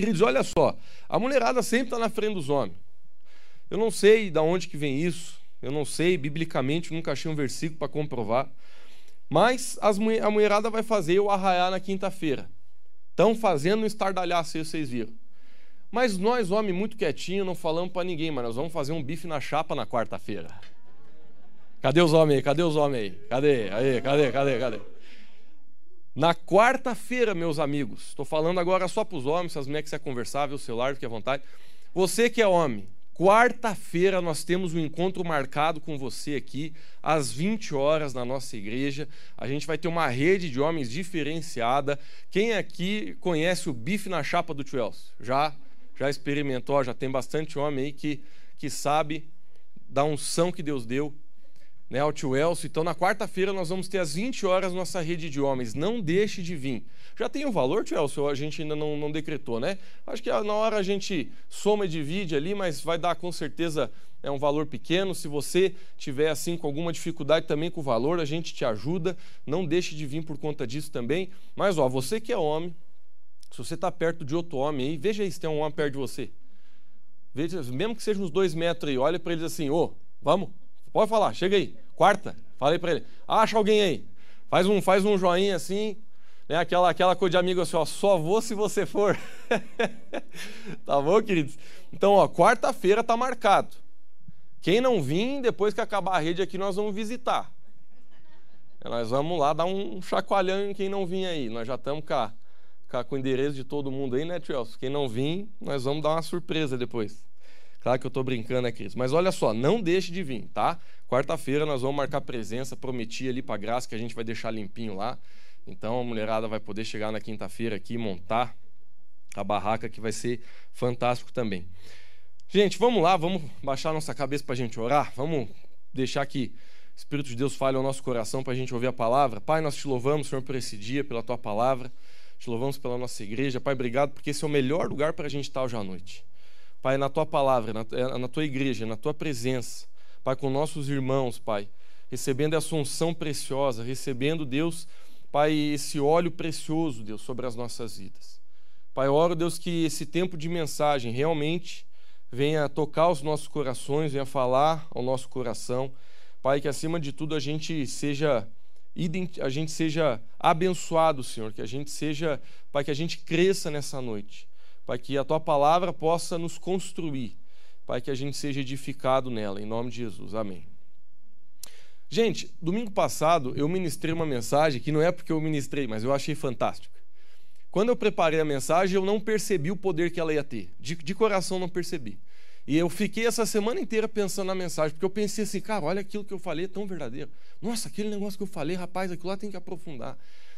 Queridos, olha só, a mulherada sempre está na frente dos homens. Eu não sei de onde que vem isso, eu não sei, biblicamente, nunca achei um versículo para comprovar, mas a mulherada vai fazer o arraiá na quinta-feira. Estão fazendo um estardalhaço aí, vocês viram. Mas nós, homens, muito quietinho, não falamos para ninguém, mas nós vamos fazer um bife na chapa na quarta-feira. Cadê os homens aí? Cadê os homens aí? Cadê? Aí, cadê? Na quarta-feira, meus amigos, estou falando agora só para os homens, se as mulheres quiserem conversar, ver o celular, fique à vontade. Você que é homem, quarta-feira nós temos um encontro marcado com você aqui, às 20 horas na nossa igreja. A gente vai ter uma rede de homens diferenciada. Quem aqui conhece o bife na chapa do Tio Elcio? Já experimentou, já tem bastante homem aí que sabe da unção que Deus deu, né, ao Tio Elcio. Então, na quarta-feira, nós vamos ter às 20 horas nossa rede de homens. Não deixe de vir. Já tem o valor, Tio Elcio? A gente ainda não decretou, né? Acho que na hora a gente soma e divide ali, mas vai dar com certeza um valor pequeno. Se você tiver assim com alguma dificuldade também com o valor, a gente te ajuda. Não deixe de vir por conta disso também. Mas, você que é homem, se você está perto de outro homem aí, veja aí se tem um homem perto de você. Veja, mesmo que seja uns 2 metros aí, olha para eles assim, vamos, pode falar, chega aí, quarta, fala aí para ele, acha alguém aí, faz um joinha assim, né, aquela coisa de amigo assim, só vou se você for. Tá bom, queridos? Então, quarta-feira tá marcado. Quem não vir, depois que acabar a rede aqui, nós vamos visitar. Nós vamos lá dar um chacoalhão em quem não vir aí. Nós já estamos com o endereço de todo mundo aí, né, Tio Elcio? Quem não vir, nós vamos dar uma surpresa depois. Claro que eu estou brincando, né, Cris? Mas olha só, não deixe de vir, tá? Quarta-feira nós vamos marcar presença, prometi ali para a Graça que a gente vai deixar limpinho lá. Então a mulherada vai poder chegar na quinta-feira aqui e montar a barraca, que vai ser fantástico também. Gente, vamos lá, vamos baixar nossa cabeça para a gente orar. Vamos deixar que o Espírito de Deus fale ao nosso coração para a gente ouvir a palavra. Pai, nós te louvamos, Senhor, por esse dia, pela tua palavra. Te louvamos pela nossa igreja. Pai, obrigado, porque esse é o melhor lugar para a gente estar hoje à noite. Pai, na tua palavra, na tua igreja, na tua presença. Pai, com nossos irmãos, Pai, recebendo essa unção preciosa, recebendo, Deus, Pai, esse óleo precioso, Deus, sobre as nossas vidas. Pai, eu oro, Deus, que esse tempo de mensagem realmente venha tocar os nossos corações, venha falar ao nosso coração. Pai, que acima de tudo a gente seja abençoado, Senhor, que a gente seja, Pai, que a gente cresça nessa noite, Pai, que a tua palavra possa nos construir, Pai, que a gente seja edificado nela, em nome de Jesus, amém. Gente, domingo passado eu ministrei uma mensagem que não é porque eu ministrei, mas eu achei fantástica. Quando eu preparei a mensagem, eu não percebi o poder que ela ia ter, de coração não percebi. E eu fiquei essa semana inteira pensando na mensagem, porque eu pensei assim, cara, olha aquilo que eu falei, é tão verdadeiro. Nossa, aquele negócio que eu falei, rapaz, aquilo lá tem que aprofundar.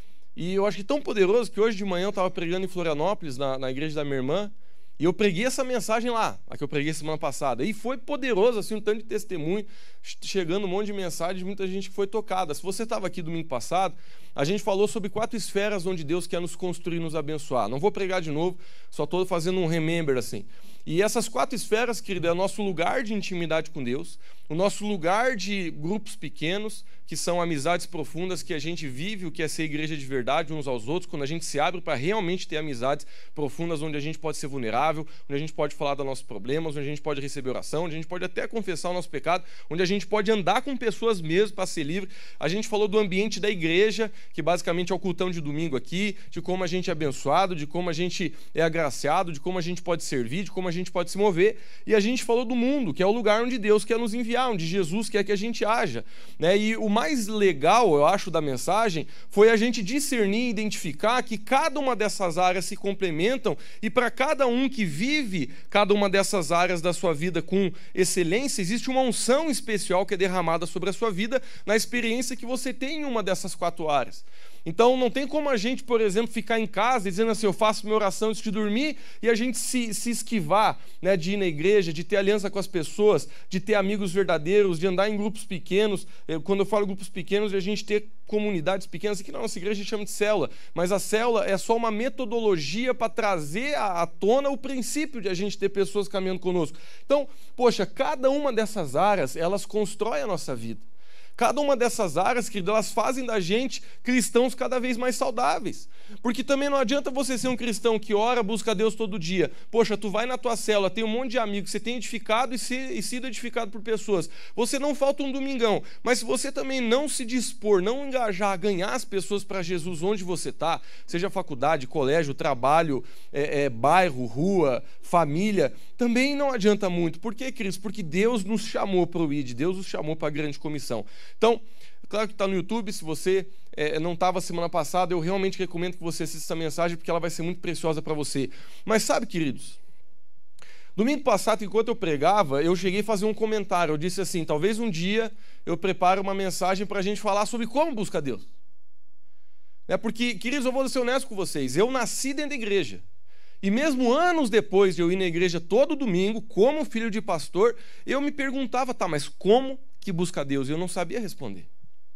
E eu acho que tão poderoso que hoje de manhã eu estava pregando em Florianópolis, na igreja da minha irmã, e eu preguei essa mensagem lá, a que eu preguei semana passada. E foi poderoso, assim, um tanto de testemunho, chegando um monte de mensagens, muita gente que foi tocada. Se você estava aqui domingo passado, a gente falou sobre 4 esferas onde Deus quer nos construir e nos abençoar. Não vou pregar de novo, só estou fazendo um remember, assim. E essas 4 esferas, querido, é o nosso lugar de intimidade com Deus, o nosso lugar de grupos pequenos, que são amizades profundas, que a gente vive o que é ser igreja de verdade uns aos outros, quando a gente se abre para realmente ter amizades profundas, onde a gente pode ser vulnerável, onde a gente pode falar dos nossos problemas, onde a gente pode receber oração, onde a gente pode até confessar o nosso pecado, onde a gente pode andar com pessoas mesmo para ser livre. A gente falou do ambiente da igreja, que basicamente é o cultão de domingo aqui, de como a gente é abençoado, de como a gente é agraciado, de como a gente pode servir, de como a gente pode se mover. E a gente falou do mundo, que é o lugar onde Deus quer nos enviar, onde Jesus quer que a gente haja, né? E o mais legal, eu acho, da mensagem foi a gente discernir e identificar que cada uma dessas áreas se complementam, e para cada um que vive cada uma dessas áreas da sua vida com excelência, existe uma unção especial que é derramada sobre a sua vida na experiência que você tem em uma dessas 4 áreas. Então não tem como a gente, por exemplo, ficar em casa dizendo assim, eu faço minha oração antes de dormir, e a gente se esquivar, né, de ir na igreja, de ter aliança com as pessoas, de ter amigos verdadeiros, de andar em grupos pequenos. Quando eu falo grupos pequenos, a gente ter comunidades pequenas. Aqui na nossa igreja a gente chama de célula, mas a célula é só uma metodologia para trazer à tona o princípio de a gente ter pessoas caminhando conosco. Então, poxa, cada uma dessas áreas, elas constroem a nossa vida. Cada uma dessas áreas, querido, elas fazem da gente cristãos cada vez mais saudáveis. Porque também não adianta você ser um cristão que ora, busca a Deus todo dia. Poxa, tu vai na tua célula, tem um monte de amigos, você tem edificado e sido edificado por pessoas. Você não falta um domingão. Mas se você também não se dispor, não engajar, ganhar as pessoas para Jesus onde você está, seja faculdade, colégio, trabalho, bairro, rua, família, também não adianta muito. Por quê, Cristo? Porque Deus nos chamou para o ID, Deus nos chamou para a grande comissão. Então, claro que está no YouTube, se você não estava semana passada, eu realmente recomendo que você assista essa mensagem, porque ela vai ser muito preciosa para você. Mas sabe, queridos, domingo passado, enquanto eu pregava, eu cheguei a fazer um comentário. Eu disse assim, talvez um dia eu prepare uma mensagem para a gente falar sobre como buscar Deus. Porque, queridos, eu vou ser honesto com vocês, eu nasci dentro da igreja. E mesmo anos depois de eu ir na igreja todo domingo, como filho de pastor, eu me perguntava, mas como que busca Deus? E eu não sabia responder.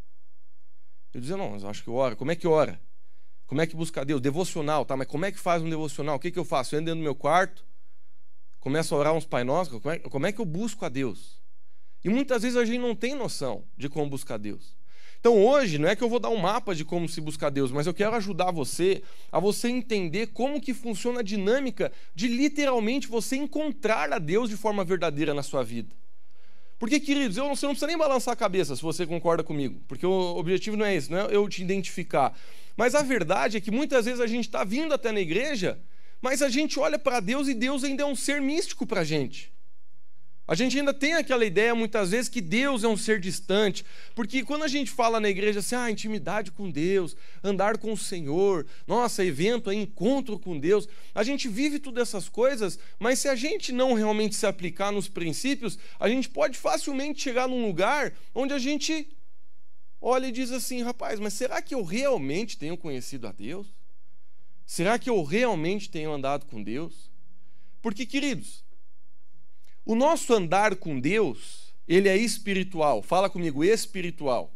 Eu dizia, não, mas eu acho que ora. Como é que ora? Como é que busca Deus? Devocional, mas como é que faz um devocional? O que eu faço? Eu ando dentro do meu quarto, começo a orar uns Pai Nosso, como é que eu busco a Deus? E muitas vezes a gente não tem noção de como buscar Deus. Então hoje, não é que eu vou dar um mapa de como se buscar Deus, mas eu quero ajudar você a você entender como que funciona a dinâmica de literalmente você encontrar a Deus de forma verdadeira na sua vida. Porque, queridos, você não precisa nem balançar a cabeça se você concorda comigo, porque o objetivo não é esse, não é eu te identificar. Mas a verdade é que muitas vezes a gente está vindo até na igreja, mas a gente olha para Deus e Deus ainda é um ser místico para a gente. A gente ainda tem aquela ideia, muitas vezes, que Deus é um ser distante. Porque quando a gente fala na igreja assim, intimidade com Deus, andar com o Senhor, nossa, evento, encontro com Deus, a gente vive todas essas coisas, mas se a gente não realmente se aplicar nos princípios, a gente pode facilmente chegar num lugar onde a gente olha e diz assim, rapaz, mas será que eu realmente tenho conhecido a Deus? Será que eu realmente tenho andado com Deus? Porque, queridos, o nosso andar com Deus, ele é espiritual. Fala comigo, espiritual.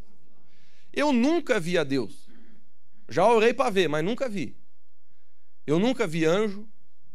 Eu nunca vi a Deus. Já orei para ver, mas nunca vi. Eu nunca vi anjo.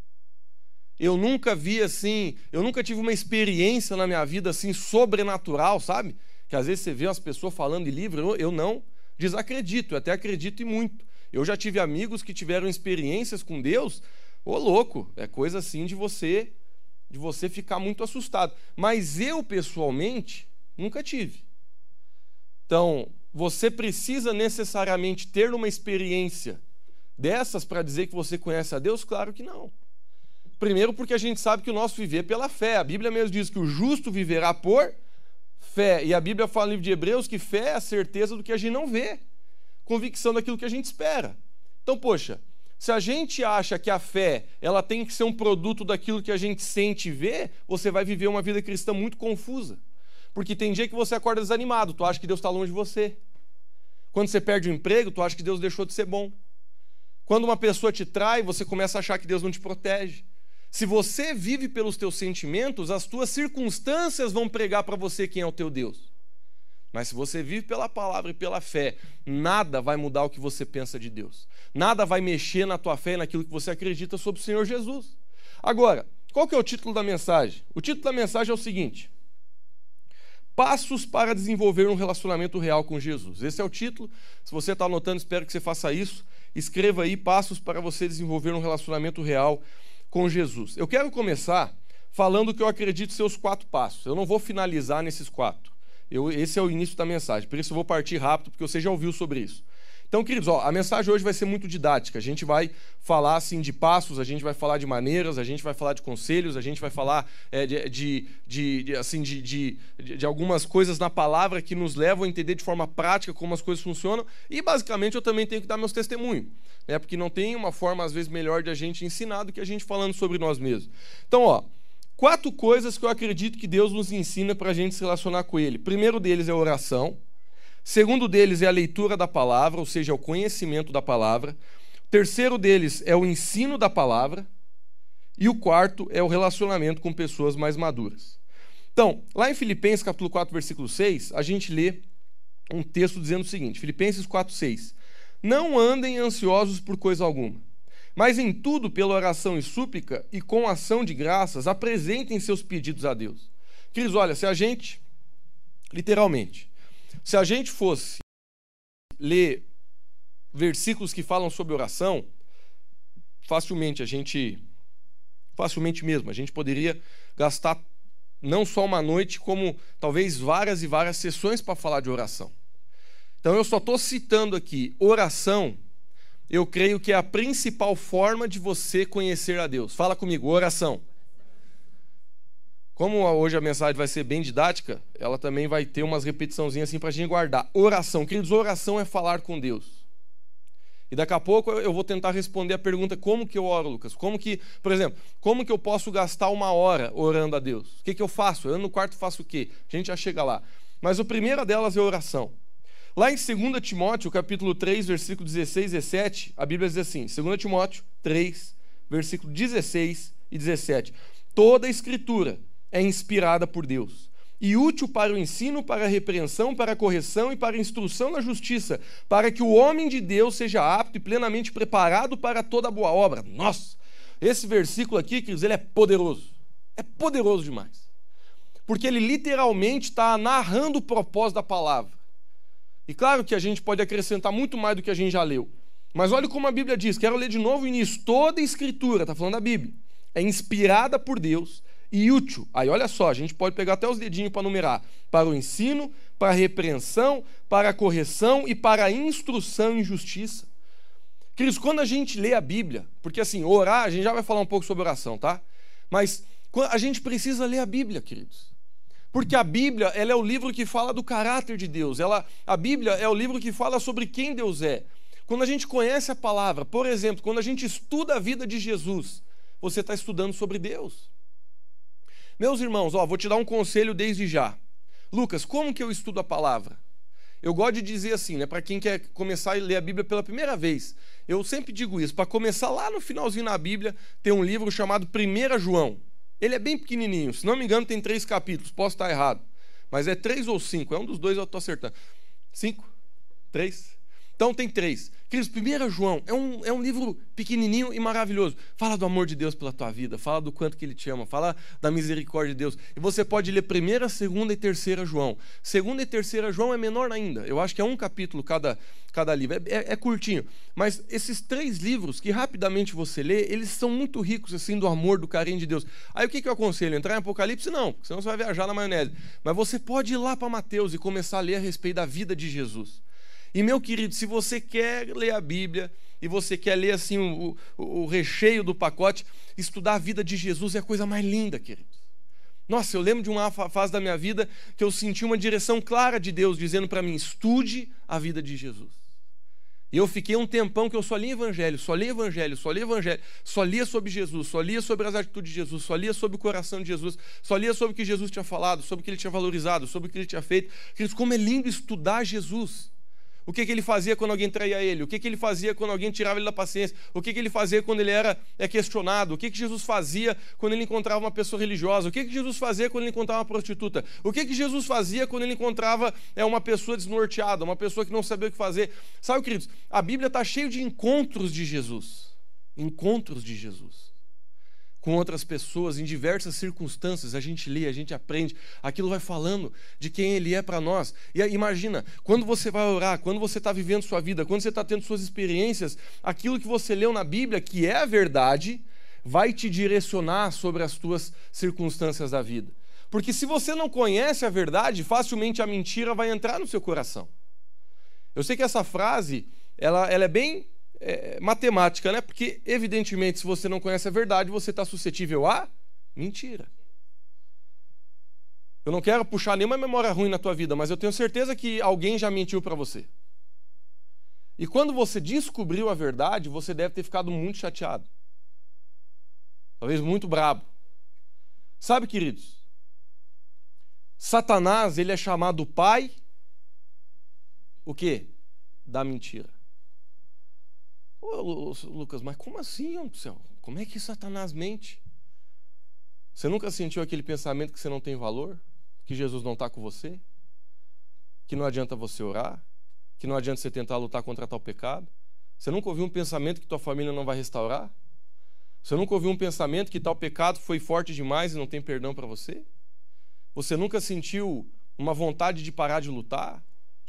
Eu nunca vi assim, eu nunca tive uma experiência na minha vida assim sobrenatural, sabe? Que às vezes você vê as pessoas falando de livro, eu não desacredito, eu até acredito e muito. Eu já tive amigos que tiveram experiências com Deus, louco, é coisa assim de você ficar muito assustado. Mas eu, pessoalmente, nunca tive. Então, você precisa necessariamente ter uma experiência dessas para dizer que você conhece a Deus? Claro que não. Primeiro porque a gente sabe que o nosso viver é pela fé. A Bíblia mesmo diz que o justo viverá por fé. E a Bíblia fala no livro de Hebreus que fé é a certeza do que a gente não vê. Convicção daquilo que a gente espera. Então, poxa, se a gente acha que a fé ela tem que ser um produto daquilo que a gente sente e vê, você vai viver uma vida cristã muito confusa. Porque tem dia que você acorda desanimado, tu acha que Deus está longe de você. Quando você perde o emprego, tu acha que Deus deixou de ser bom. Quando uma pessoa te trai, você começa a achar que Deus não te protege. Se você vive pelos teus sentimentos, as tuas circunstâncias vão pregar para você quem é o teu Deus. Mas se você vive pela palavra e pela fé, nada vai mudar o que você pensa de Deus. Nada vai mexer na tua fé e naquilo que você acredita sobre o Senhor Jesus. Agora, qual que é o título da mensagem? O título da mensagem é o seguinte: Passos para desenvolver um relacionamento real com Jesus. Esse é o título. Se você está anotando, espero que você faça isso. Escreva aí, passos para você desenvolver um relacionamento real com Jesus. Eu quero começar falando que eu acredito ser os 4 passos. Eu não vou finalizar nesses 4. Esse é o início da mensagem, por isso eu vou partir rápido, porque você já ouviu sobre isso. Então, queridos, a mensagem hoje vai ser muito didática. A gente vai falar assim, de passos, a gente vai falar de maneiras, a gente vai falar de conselhos, a gente vai falar de algumas coisas na palavra que nos levam a entender de forma prática como as coisas funcionam. E, basicamente, eu também tenho que dar meus testemunhos, porque não tem uma forma, às vezes, melhor de a gente ensinar do que a gente falando sobre nós mesmos. Então, 4 coisas que eu acredito que Deus nos ensina para a gente se relacionar com Ele. Primeiro deles é a oração. Segundo deles é a leitura da palavra, ou seja, o conhecimento da palavra. O terceiro deles é o ensino da palavra. E o quarto é o relacionamento com pessoas mais maduras. Então, lá em Filipenses capítulo 4, versículo 6, a gente lê um texto dizendo o seguinte, Filipenses 4, 6. Não andem ansiosos por coisa alguma, mas em tudo, pela oração e súplica, e com ação de graças, apresentem seus pedidos a Deus. Queridos, olha, se a gente, literalmente, Se a gente fosse ler versículos que falam sobre oração, facilmente mesmo, a gente poderia gastar não só uma noite, como talvez várias e várias sessões para falar de oração. Então eu só estou citando aqui oração. Eu creio que é a principal forma de você conhecer a Deus. Fala comigo, oração. Como hoje a mensagem vai ser bem didática, ela também vai ter umas repetiçãozinhas assim para a gente guardar. Oração, queridos, oração é falar com Deus. E daqui a pouco eu vou tentar responder a pergunta, como que eu oro, Lucas? Por exemplo, como que eu posso gastar uma hora orando a Deus? O que eu faço? Eu no quarto faço o quê? A gente já chega lá. Mas a primeira delas é oração. Lá em 2 Timóteo, capítulo 3, versículo 16 e 17, a Bíblia diz assim, 2 Timóteo 3, versículo 16 e 17. Toda a Escritura é inspirada por Deus e útil para o ensino, para a repreensão, para a correção e para a instrução na justiça, para que o homem de Deus seja apto e plenamente preparado para toda boa obra. Nossa, esse versículo aqui, queridos, ele é poderoso demais, porque ele literalmente está narrando o propósito da palavra. E claro que a gente pode acrescentar muito mais do que a gente já leu. Mas olha como a Bíblia diz, quero ler de novo o início. Toda a Escritura, está falando da Bíblia, é inspirada por Deus e útil. Aí olha só, a gente pode pegar até os dedinhos para numerar. Para o ensino, para a repreensão, para a correção e para a instrução em justiça. Queridos, quando a gente lê a Bíblia, porque assim, orar, a gente já vai falar um pouco sobre oração, tá? Mas a gente precisa ler a Bíblia, queridos. Porque a Bíblia, ela é o livro que fala do caráter de Deus. A Bíblia é o livro que fala sobre quem Deus é. Quando a gente conhece a palavra, por exemplo, quando a gente estuda a vida de Jesus, você está estudando sobre Deus. Meus irmãos, vou te dar um conselho desde já. Lucas, como que eu estudo a palavra? Eu gosto de dizer assim, né, para quem quer começar a ler a Bíblia pela primeira vez, eu sempre digo isso, para começar lá no finalzinho na Bíblia, tem um livro chamado 1 João. Ele é bem pequenininho, se não me engano tem 3 capítulos, posso estar errado, mas é 3 ou 5, é um dos dois eu estou acertando. 5? 3? Então tem 3. Queridos, 1 João é um livro pequenininho e maravilhoso. Fala do amor de Deus pela tua vida, fala do quanto que Ele te ama, fala da misericórdia de Deus. E você pode ler 1ª, 2ª e 3ª João. 2ª e 3ª João é menor ainda. Eu acho que é um capítulo cada livro. É curtinho. Mas esses 3 livros que rapidamente você lê, eles são muito ricos assim do amor, do carinho de Deus. Aí o que eu aconselho? Entrar em Apocalipse? Não, porque senão você vai viajar na maionese. Mas você pode ir lá para Mateus e começar a ler a respeito da vida de Jesus. E, meu querido, se você quer ler a Bíblia e você quer ler assim o recheio do pacote, estudar a vida de Jesus é a coisa mais linda, querido. Nossa, eu lembro de uma fase da minha vida que eu senti uma direção clara de Deus dizendo para mim, estude a vida de Jesus. E eu fiquei um tempão que eu só lia evangelho, só lia sobre Jesus, só lia sobre as atitudes de Jesus, só lia sobre o coração de Jesus, só lia sobre o que Jesus tinha falado, sobre o que Ele tinha valorizado, sobre o que Ele tinha feito. Queridos, como é lindo estudar Jesus. O que ele fazia quando alguém traía ele? O que ele fazia quando alguém tirava ele da paciência? O que ele fazia quando ele era questionado? O que Jesus fazia quando ele encontrava uma pessoa religiosa? O que Jesus fazia quando ele encontrava uma prostituta? O que Jesus fazia quando ele encontrava uma pessoa desnorteada, uma pessoa que não sabia o que fazer? Sabe, queridos, a Bíblia está cheia de encontros de Jesus. Encontros de Jesus. Com outras pessoas, em diversas circunstâncias, a gente lê, a gente aprende, aquilo vai falando de quem Ele é para nós. E aí, imagina, quando você vai orar, quando você está vivendo sua vida, quando você está tendo suas experiências, aquilo que você leu na Bíblia, que é a verdade, vai te direcionar sobre as tuas circunstâncias da vida. Porque se você não conhece a verdade, facilmente a mentira vai entrar no seu coração. Eu sei que essa frase, ela é bem... matemática, né? Porque, evidentemente, se você não conhece a verdade, você está suscetível a mentira. Eu não quero puxar nenhuma memória ruim na tua vida, mas eu tenho certeza que alguém já mentiu para você. E quando você descobriu a verdade, você deve ter ficado muito chateado. Talvez muito brabo. Sabe, queridos? Satanás, ele é chamado pai, o quê? Da mentira. Ô, Lucas, mas como assim, homem do céu? Como é que Satanás mente? Você nunca sentiu aquele pensamento que você não tem valor? Que Jesus não está com você? Que não adianta você orar? Que não adianta você tentar lutar contra tal pecado? Você nunca ouviu um pensamento que tua família não vai restaurar? Você nunca ouviu um pensamento que tal pecado foi forte demais e não tem perdão para você? Você nunca sentiu uma vontade de parar de lutar?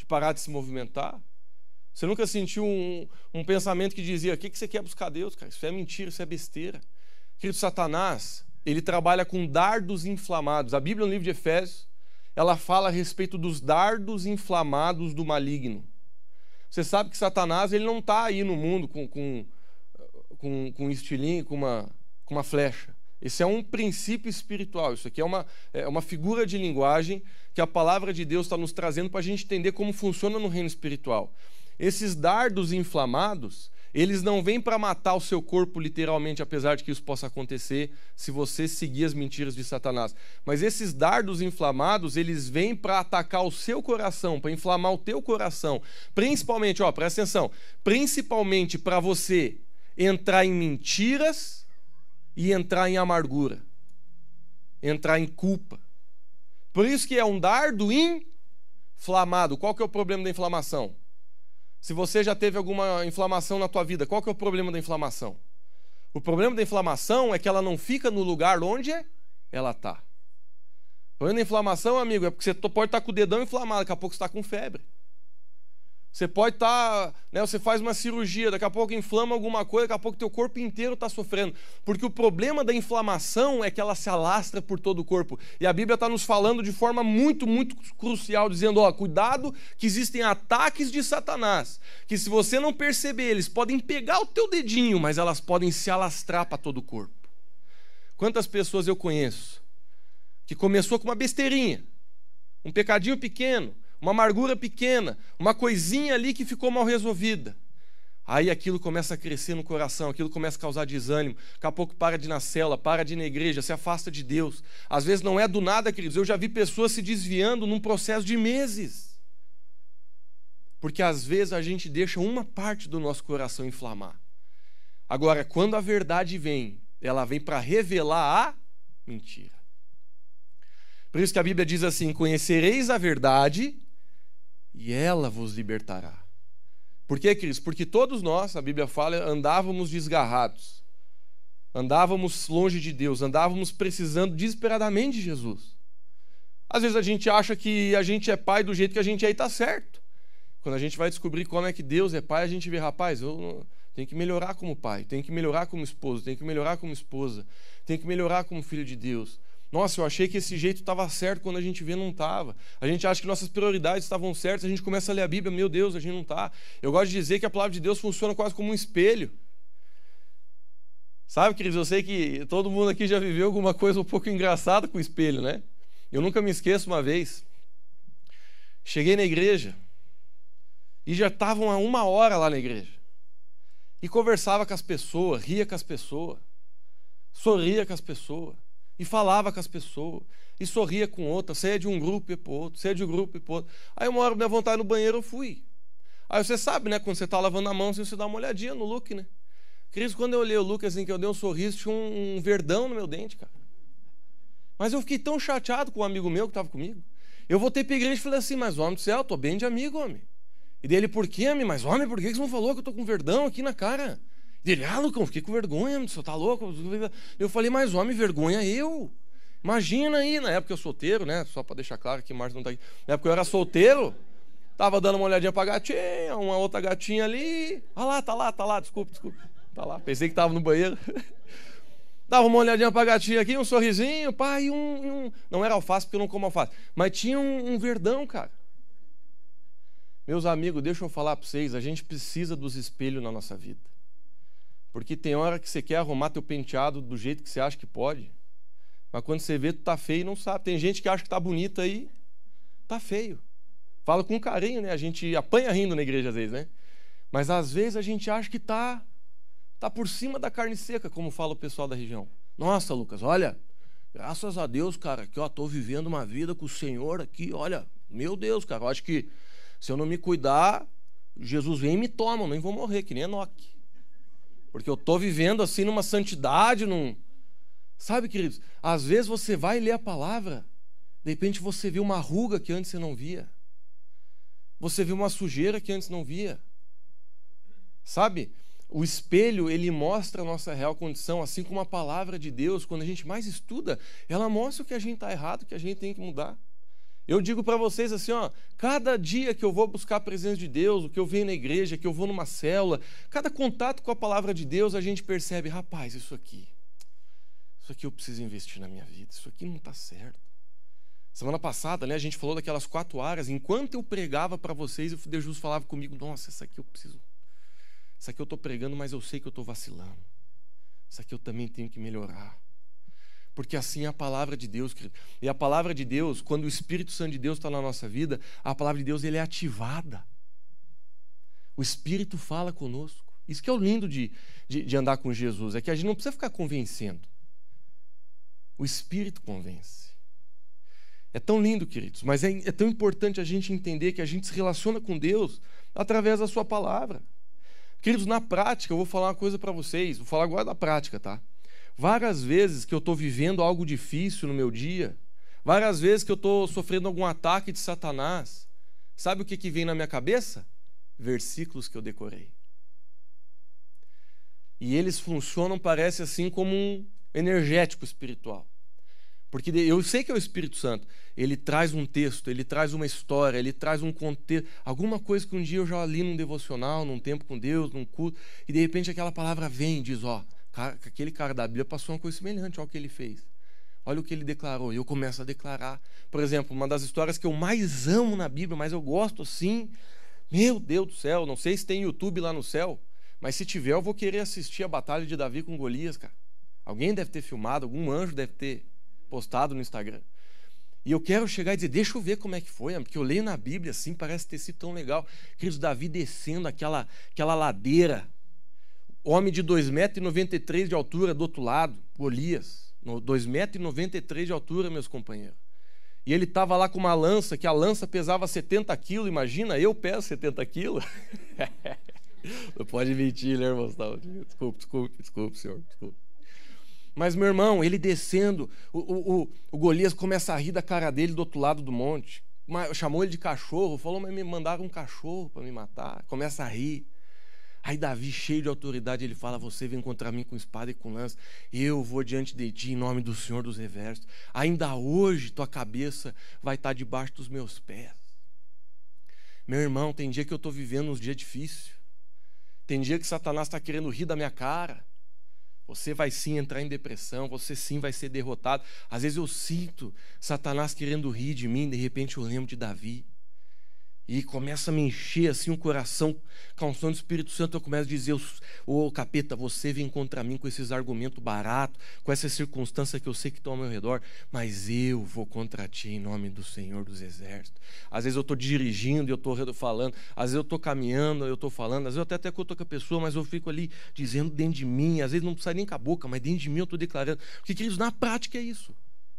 de parar de se movimentar? Você nunca sentiu um pensamento que dizia: o que você quer buscar Deus, cara? Isso é mentira, isso é besteira. Querido, Satanás, ele trabalha com dardos inflamados. A Bíblia, no livro de Efésios, ela fala a respeito dos dardos inflamados do maligno. Você sabe que Satanás, ele não está aí no mundo com um estilingue, com uma flecha. Esse é um princípio espiritual. Isso aqui é uma figura de linguagem que a palavra de Deus está nos trazendo para a gente entender como funciona no reino espiritual. Esses dardos inflamados, eles não vêm para matar o seu corpo literalmente, apesar de que isso possa acontecer se você seguir as mentiras de Satanás. Mas esses dardos inflamados, eles vêm para atacar o seu coração, para inflamar o teu coração. Principalmente, presta atenção, principalmente para você entrar em mentiras e entrar em amargura, entrar em culpa. Por isso que é um dardo inflamado. Qual que é o problema da inflamação? Se você já teve alguma inflamação na tua vida, qual que é o problema da inflamação? O problema da inflamação é que ela não fica no lugar onde ela está. O problema da inflamação, amigo, é porque você pode estar com o dedão inflamado, daqui a pouco você está com febre. Você pode estar, você faz uma cirurgia, daqui a pouco inflama alguma coisa, daqui a pouco teu corpo inteiro está sofrendo. Porque o problema da inflamação é que ela se alastra por todo o corpo. E a Bíblia está nos falando de forma muito, muito crucial, dizendo, cuidado que existem ataques de Satanás, que se você não perceber, eles podem pegar o teu dedinho, mas elas podem se alastrar para todo o corpo. Quantas pessoas eu conheço que começou com uma besteirinha, um pecadinho pequeno, uma amargura pequena, uma coisinha ali que ficou mal resolvida. Aí aquilo começa a crescer no coração, aquilo começa a causar desânimo. Daqui a pouco para de ir na célula, para de ir na igreja, se afasta de Deus. Às vezes não é do nada, queridos. Eu já vi pessoas se desviando num processo de meses. Porque às vezes a gente deixa uma parte do nosso coração inflamar. Agora, quando a verdade vem, ela vem para revelar a mentira. Por isso que a Bíblia diz assim: conhecereis a verdade e ela vos libertará. Por quê, queridos? Porque todos nós, a Bíblia fala, andávamos desgarrados, andávamos longe de Deus, andávamos precisando desesperadamente de Jesus. Às vezes a gente acha que a gente é pai do jeito que a gente é e está certo. Quando a gente vai descobrir como é que Deus é pai, a gente vê, rapaz, eu tenho que melhorar como pai, tenho que melhorar como esposo, tenho que melhorar como esposa, tenho que melhorar como filho de Deus. Nossa, eu achei que esse jeito estava certo, quando a gente vê, não estava. A gente acha que nossas prioridades estavam certas, a gente começa a ler a Bíblia, meu Deus, a gente não está. Eu gosto de dizer que a palavra de Deus funciona quase como um espelho. Sabe, queridos, eu sei que todo mundo aqui já viveu alguma coisa um pouco engraçada com o espelho, né? Eu nunca me esqueço uma vez. Cheguei na igreja e já estavam há 1 hora lá na igreja. E conversava com as pessoas, ria com as pessoas, sorria com as pessoas. E falava com as pessoas, e sorria com outras, saia de um grupo e para o outro, saia de um grupo e para o outro. Aí uma hora, minha vontade no banheiro, eu fui. Aí você sabe, né, quando você está lavando a mão, você dá uma olhadinha no look, né? Queridos, quando eu olhei o look, assim, que eu dei um sorriso, tinha um verdão no meu dente, cara. Mas eu fiquei tão chateado com um amigo meu que estava comigo. Eu voltei para a igreja e falei assim: mas homem do céu, eu tô bem de amigo, homem. E dele: por quê, homem? Mas homem, por que você não falou que eu tô com verdão aqui na cara? Ele: Lucão, fiquei com vergonha, você tá louco? Eu falei: mas homem, vergonha eu. Imagina aí, na época eu solteiro, né? Só para deixar claro que Márcio não tá aqui. Na época eu era solteiro, tava dando uma olhadinha pra gatinha, uma outra gatinha ali. Ah lá, tá lá, desculpa. Tá lá, pensei que tava no banheiro. Dava uma olhadinha pra gatinha aqui, um sorrisinho, pá, e um... Não era alface, porque eu não como alface. Mas tinha um verdão, cara. Meus amigos, deixa eu falar pra vocês, a gente precisa dos espelhos na nossa vida. Porque tem hora que você quer arrumar teu penteado do jeito que você acha que pode, mas quando você vê, tu tá feio e não sabe. Tem gente que acha que tá bonita aí, tá feio. Fala com carinho, né? A gente apanha rindo na igreja às vezes, né? Mas às vezes a gente acha que tá por cima da carne seca, como fala o pessoal da região. Nossa, Lucas, olha, graças a Deus, cara, que eu tô vivendo uma vida com o Senhor aqui, olha, meu Deus, cara, eu acho que se eu não me cuidar, Jesus vem e me toma, eu nem vou morrer, que nem Enoque. Porque eu estou vivendo assim numa santidade, Sabe, queridos, às vezes você vai ler a palavra, de repente você vê uma ruga que antes você não via. Você vê uma sujeira que antes não via. Sabe, o espelho, ele mostra a nossa real condição, assim como a palavra de Deus, quando a gente mais estuda, ela mostra o que a gente está errado, o que a gente tem que mudar. Eu digo para vocês assim, ó, cada dia que eu vou buscar a presença de Deus, o que eu venho na igreja, que eu vou numa célula, cada contato com a palavra de Deus, a gente percebe, rapaz, isso aqui eu preciso investir na minha vida, isso aqui não está certo. Semana passada, né, a gente falou daquelas 4 áreas, enquanto eu pregava para vocês, o Jesus falava comigo, nossa, isso aqui eu estou pregando, mas eu sei que eu estou vacilando. Isso aqui eu também tenho que melhorar. Porque assim é a palavra de Deus, querido. E a palavra de Deus, quando o Espírito Santo de Deus está na nossa vida, a palavra de Deus ele é ativada. O Espírito fala conosco. Isso que é o lindo de andar com Jesus, é que a gente não precisa ficar convencendo. O Espírito convence. É tão lindo, queridos, mas é tão importante a gente entender que a gente se relaciona com Deus através da sua palavra. Queridos, na prática, eu vou falar uma coisa para vocês, vou falar agora da prática, tá? Várias vezes que eu estou vivendo algo difícil no meu dia, várias vezes que eu estou sofrendo algum ataque de Satanás, sabe o que vem na minha cabeça? Versículos que eu decorei. E eles funcionam, parece assim, como um energético espiritual. Porque eu sei que é o Espírito Santo. Ele traz um texto, ele traz uma história, ele traz um contexto, alguma coisa que um dia eu já li num devocional, num tempo com Deus, num culto, e de repente aquela palavra vem e diz, ó, aquele cara da Bíblia passou uma coisa semelhante ao que ele fez. Olha o que ele declarou. E eu começo a declarar. Por exemplo, uma das histórias que eu mais amo na Bíblia, mas eu gosto assim, meu Deus do céu, não sei se tem YouTube lá no céu, mas se tiver eu vou querer assistir a batalha de Davi com Golias, cara. Alguém deve ter filmado, algum anjo deve ter postado no Instagram. E eu quero chegar e dizer, deixa eu ver como é que foi, porque eu leio na Bíblia assim, parece ter sido tão legal. Queridos, Davi descendo aquela ladeira, homem de 2,93 m de altura do outro lado, Golias, 2,93 m de altura, meus companheiros. E ele estava lá com uma lança, que a lança pesava 70 quilos, imagina, eu peso 70 quilos. Não pode mentir, né, irmão? Desculpe, senhor, desculpe. Mas, meu irmão, ele descendo, o Golias começa a rir da cara dele do outro lado do monte. Chamou ele de cachorro, falou, mas me mandaram um cachorro para me matar. Começa a rir. Aí Davi, cheio de autoridade, ele fala, você vem contra mim com espada e com lança, eu vou diante de ti em nome do Senhor dos Exércitos. Ainda hoje tua cabeça vai estar debaixo dos meus pés. Meu irmão, tem dia que eu estou vivendo uns dias difíceis. Tem dia que Satanás está querendo rir da minha cara. Você vai sim entrar em depressão, você sim vai ser derrotado. Às vezes eu sinto Satanás querendo rir de mim, de repente eu lembro de Davi. E começa a me encher assim o coração com a unção do Espírito Santo. Eu começo a dizer, ô capeta, você vem contra mim com esses argumentos baratos, com essas circunstâncias que eu sei que estão ao meu redor, mas eu vou contra ti em nome do Senhor dos Exércitos. Às vezes eu estou dirigindo e eu estou falando, às vezes eu estou caminhando e eu estou falando, às vezes eu até que eu estou com a pessoa, mas eu fico ali dizendo dentro de mim, às vezes não precisa nem com a boca, mas dentro de mim eu estou declarando. Porque, queridos, na prática é isso.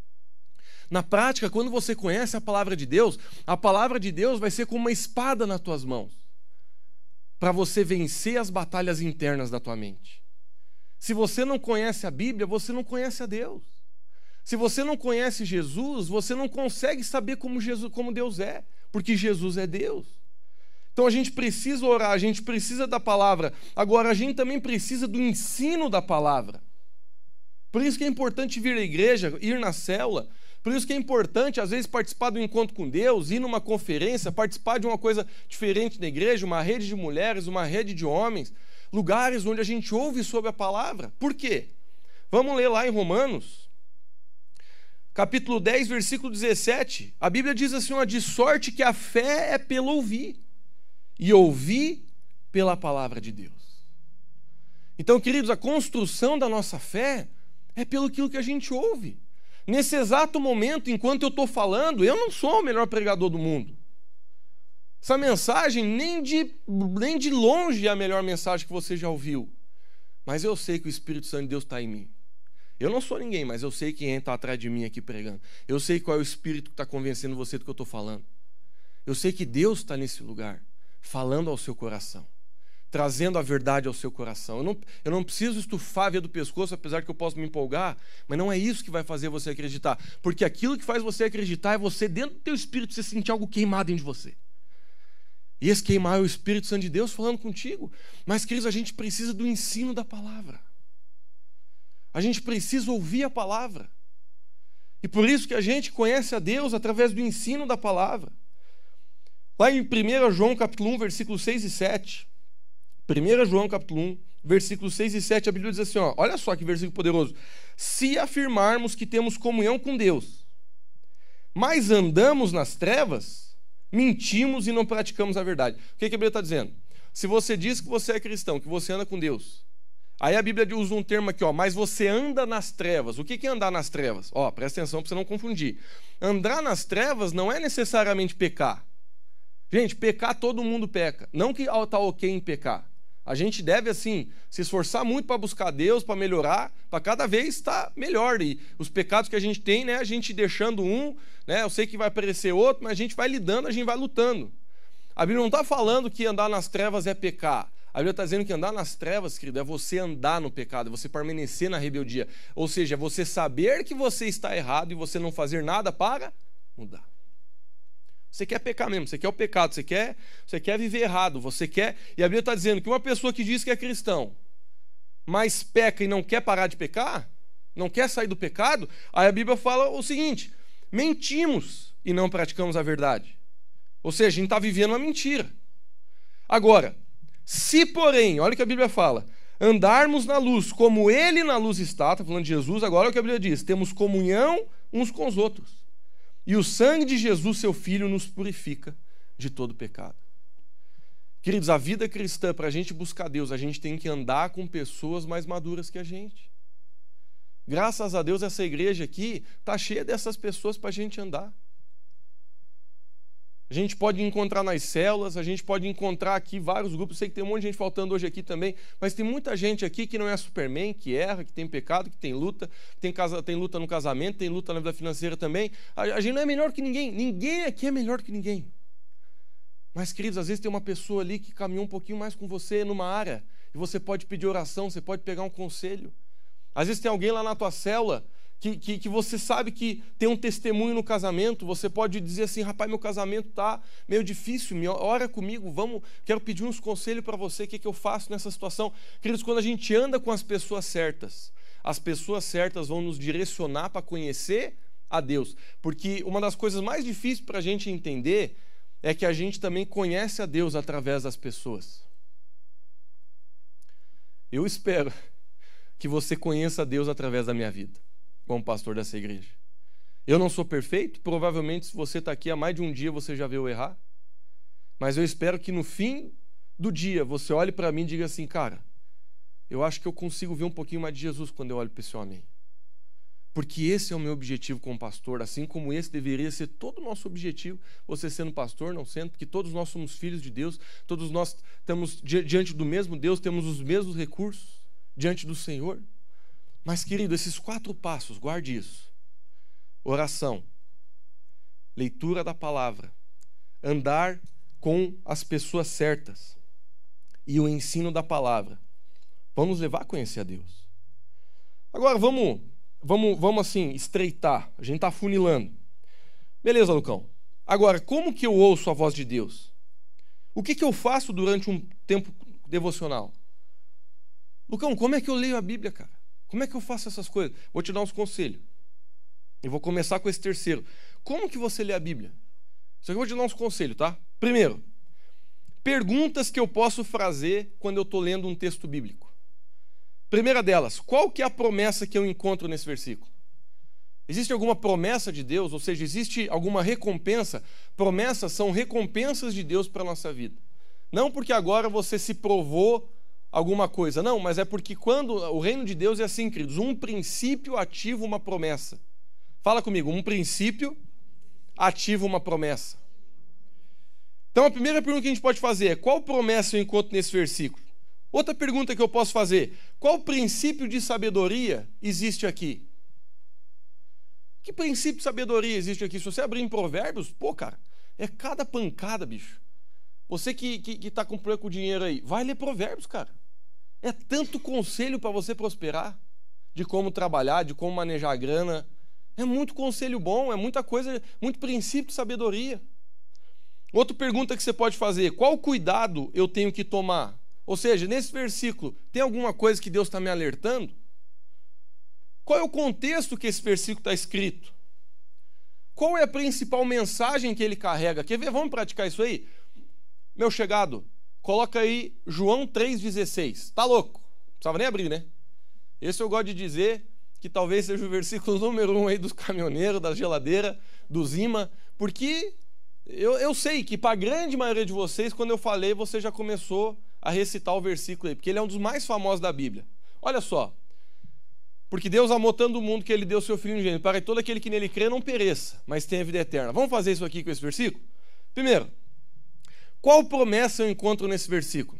Na prática, quando você conhece a palavra de Deus vai ser como uma espada nas tuas mãos, para você vencer as batalhas internas da tua mente. Se você não conhece a Bíblia, você não conhece a Deus. Se você não conhece Jesus, você não consegue saber como Deus é, porque Jesus é Deus. Então a gente precisa orar, a gente precisa da palavra. Agora a gente também precisa do ensino da palavra. Por isso que é importante vir à igreja, ir na célula. Por isso que é importante, às vezes, participar do encontro com Deus, ir numa conferência, participar de uma coisa diferente na igreja, uma rede de mulheres, uma rede de homens, lugares onde a gente ouve sobre a palavra. Por quê? Vamos ler lá em Romanos, capítulo 10, versículo 17. A Bíblia diz assim, de sorte que a fé é pelo ouvir, e ouvir pela palavra de Deus. Então, queridos, a construção da nossa fé é pelo aquilo que a gente ouve. Nesse exato momento, enquanto eu estou falando, eu não sou o melhor pregador do mundo. Essa mensagem nem de longe é a melhor mensagem que você já ouviu. Mas eu sei que o Espírito Santo de Deus está em mim. Eu não sou ninguém, mas eu sei quem está atrás de mim aqui pregando. Eu sei qual é o Espírito que está convencendo você do que eu estou falando. Eu sei que Deus está nesse lugar, falando ao seu coração, trazendo a verdade ao seu coração. Eu não preciso estufar a veia do pescoço, apesar que eu posso me empolgar, mas não é isso que vai fazer você acreditar. Porque aquilo que faz você acreditar é você, dentro do teu espírito, você sentir algo queimado dentro de você. E esse queimar é o Espírito Santo de Deus falando contigo. Mas, queridos, a gente precisa do ensino da palavra. A gente precisa ouvir a palavra. E por isso que a gente conhece a Deus através do ensino da palavra. Lá em 1 João capítulo 1, versículos 6 e 7. 1 João capítulo 1, versículos 6 e 7, a Bíblia diz assim, ó, olha só que versículo poderoso. Se afirmarmos que temos comunhão com Deus, mas andamos nas trevas, mentimos e não praticamos a verdade. O que a Bíblia está dizendo? Se você diz que você é cristão, que você anda com Deus, aí a Bíblia usa um termo aqui, ó, mas você anda nas trevas. O que é andar nas trevas? Ó, presta atenção para você não confundir. Andar nas trevas não é necessariamente pecar. Gente, pecar todo mundo peca. Não que está ok em pecar. A gente deve, assim, se esforçar muito para buscar Deus, para melhorar, para cada vez estar melhor. E os pecados que a gente tem, né, a gente deixando um, né, eu sei que vai aparecer outro, mas a gente vai lidando, a gente vai lutando. A Bíblia não está falando que andar nas trevas é pecar. A Bíblia está dizendo que andar nas trevas, querido, é você andar no pecado, é você permanecer na rebeldia. Ou seja, é você saber que você está errado e você não fazer nada para mudar. Você quer pecar mesmo, você quer o pecado, você quer viver errado, você quer... E a Bíblia está dizendo que uma pessoa que diz que é cristão, mas peca e não quer parar de pecar, não quer sair do pecado, aí a Bíblia fala o seguinte, mentimos e não praticamos a verdade. Ou seja, a gente está vivendo uma mentira. Agora, se porém, olha o que a Bíblia fala, andarmos na luz como Ele na luz está falando de Jesus, agora é o que a Bíblia diz, temos comunhão uns com os outros. E o sangue de Jesus, seu Filho, nos purifica de todo pecado. Queridos, a vida cristã, para a gente buscar Deus, a gente tem que andar com pessoas mais maduras que a gente. Graças a Deus, essa igreja aqui está cheia dessas pessoas para a gente andar. A gente pode encontrar nas células, a gente pode encontrar aqui vários grupos. Sei que tem um monte de gente faltando hoje aqui também, mas tem muita gente aqui que não é Superman, que erra, que tem pecado, que tem luta, tem luta no casamento, tem luta na vida financeira também. A gente não é melhor que ninguém. Ninguém aqui é melhor que ninguém. Mas, queridos, às vezes tem uma pessoa ali que caminhou um pouquinho mais com você numa área e você pode pedir oração, você pode pegar um conselho. Às vezes tem alguém lá na tua célula que você sabe que tem um testemunho no casamento, você pode dizer assim, rapaz, meu casamento está meio difícil, ora comigo, quero pedir uns conselhos para você, o que eu faço nessa situação. Queridos, quando a gente anda com as pessoas certas vão nos direcionar para conhecer a Deus, porque uma das coisas mais difíceis para a gente entender é que a gente também conhece a Deus através das pessoas. Eu espero que você conheça a Deus através da minha vida, como pastor dessa igreja. Eu não sou perfeito, provavelmente se você está aqui há mais de um dia você já veio errar, mas eu espero que no fim do dia você olhe para mim e diga assim, cara, eu acho que eu consigo ver um pouquinho mais de Jesus quando eu olho para esse homem. Porque esse é o meu objetivo como pastor, assim como esse deveria ser todo o nosso objetivo, você sendo pastor, não sendo, porque todos nós somos filhos de Deus, todos nós estamos diante do mesmo Deus, temos os mesmos recursos diante do Senhor. Mas, querido, esses 4 passos, guarde isso. Oração, leitura da palavra, andar com as pessoas certas e o ensino da palavra vão nos levar a conhecer a Deus. Agora, vamos assim, estreitar. A gente está afunilando. Beleza, Lucão. Agora, como que eu ouço a voz de Deus? O que eu faço durante um tempo devocional? Lucão, como é que eu leio a Bíblia, cara? Como é que eu faço essas coisas? Vou te dar uns conselhos. E vou começar com esse terceiro. Como que você lê a Bíblia? Isso aqui eu vou te dar uns conselhos, tá? Primeiro, perguntas que eu posso fazer quando eu estou lendo um texto bíblico. Primeira delas, qual que é a promessa que eu encontro nesse versículo? Existe alguma promessa de Deus? Ou seja, existe alguma recompensa? Promessas são recompensas de Deus para a nossa vida. Não porque agora você se provou alguma coisa, não, mas é porque quando o reino de Deus é assim, queridos, um princípio ativa uma promessa. Fala comigo, um princípio ativa uma promessa. Então a primeira pergunta que a gente pode fazer é, qual promessa eu encontro nesse versículo? Outra pergunta que eu posso fazer, qual princípio de sabedoria existe aqui? Que princípio de sabedoria existe aqui? Se você abrir em Provérbios, pô, cara, é cada pancada, bicho. Você que tá com problema com dinheiro aí, vai ler Provérbios, cara. É tanto conselho para você prosperar, de como trabalhar, de como manejar a grana. É muito conselho bom, é muita coisa, muito princípio de sabedoria. Outra pergunta que você pode fazer, qual cuidado eu tenho que tomar? Ou seja, nesse versículo, tem alguma coisa que Deus está me alertando? Qual é o contexto que esse versículo está escrito? Qual é a principal mensagem que ele carrega? Quer ver? Vamos praticar isso aí? Meu chegado, coloca aí João 3,16. Tá louco? Não precisava nem abrir, né? Esse eu gosto de dizer que talvez seja o versículo número 1 aí dos caminhoneiros, da geladeira, dos imã, porque eu sei que para a grande maioria de vocês, quando eu falei, você já começou a recitar o versículo aí, porque ele é um dos mais famosos da Bíblia. Olha só. Porque Deus amou tanto o mundo que ele deu seu Filho unigênito, para que todo aquele que nele crê não pereça, mas tenha vida eterna. Vamos fazer isso aqui com esse versículo? Primeiro, qual promessa eu encontro nesse versículo?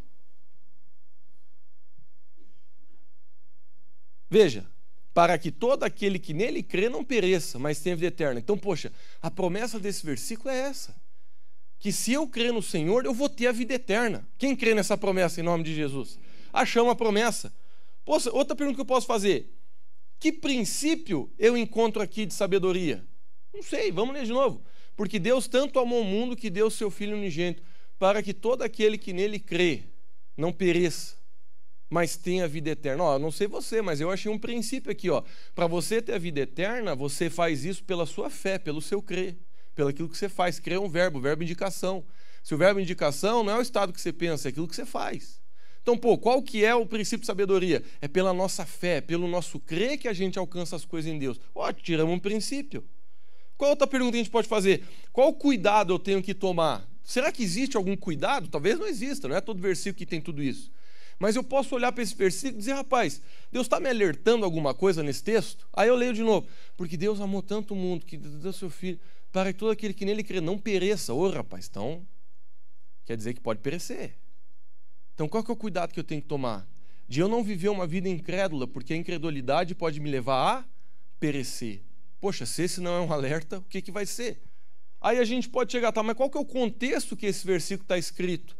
Veja, para que todo aquele que nele crê não pereça, mas tenha vida eterna. Então, poxa, a promessa desse versículo é essa. Que se eu crer no Senhor, eu vou ter a vida eterna. Quem crê nessa promessa em nome de Jesus? Achamos a promessa. Poxa, outra pergunta que eu posso fazer. Que princípio eu encontro aqui de sabedoria? Não sei, vamos ler de novo. Porque Deus tanto amou o mundo que deu o seu Filho unigênito, para que todo aquele que nele crê não pereça, mas tenha vida eterna. Ó, não sei você, mas eu achei um princípio aqui, ó. Para você ter a vida eterna, você faz isso pela sua fé, pelo seu crer, pelo aquilo que você faz. Crer é um verbo indicação. Se o verbo indicação não é o estado que você pensa, é aquilo que você faz. Então, qual que é o princípio de sabedoria? É pela nossa fé, pelo nosso crer que a gente alcança as coisas em Deus. Ó, tiramos um princípio. Qual outra pergunta a gente pode fazer? Qual cuidado eu tenho que tomar? Será que existe algum cuidado? Talvez não exista, não é todo versículo que tem tudo isso. Mas eu posso olhar para esse versículo e dizer, rapaz, Deus está me alertando alguma coisa nesse texto? Aí eu leio de novo. Porque Deus amou tanto o mundo que deu seu Filho, para que todo aquele que nele crê não pereça. Ô, rapaz, então quer dizer que pode perecer. Então qual que é o cuidado que eu tenho que tomar? De eu não viver uma vida incrédula, porque a incredulidade pode me levar a perecer. Poxa, se esse não é um alerta, o que vai ser? Aí a gente pode chegar, tá, mas qual que é o contexto que esse versículo está escrito?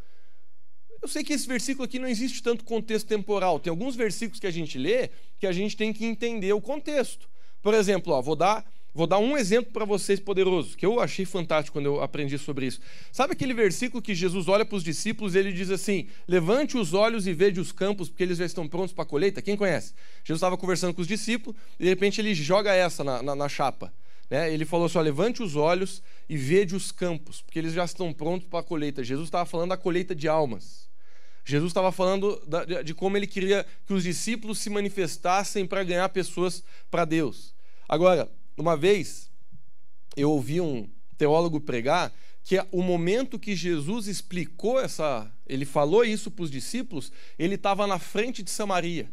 Eu sei que esse versículo aqui não existe tanto contexto temporal. Tem alguns versículos que a gente lê que a gente tem que entender o contexto. Por exemplo, ó, vou dar um exemplo para vocês poderoso, que eu achei fantástico quando eu aprendi sobre isso. Sabe aquele versículo que Jesus olha para os discípulos e ele diz assim, levante os olhos e vede os campos, porque eles já estão prontos para a colheita? Quem conhece? Jesus estava conversando com os discípulos e de repente ele joga essa na chapa. Né? Ele falou assim, ó, levante os olhos e vede os campos, porque eles já estão prontos para a colheita. Jesus estava falando da colheita de almas. Jesus estava falando de como ele queria que os discípulos se manifestassem para ganhar pessoas para Deus. Agora, uma vez, eu ouvi um teólogo pregar que o momento que Jesus explicou ele falou isso para os discípulos, ele estava na frente de Samaria.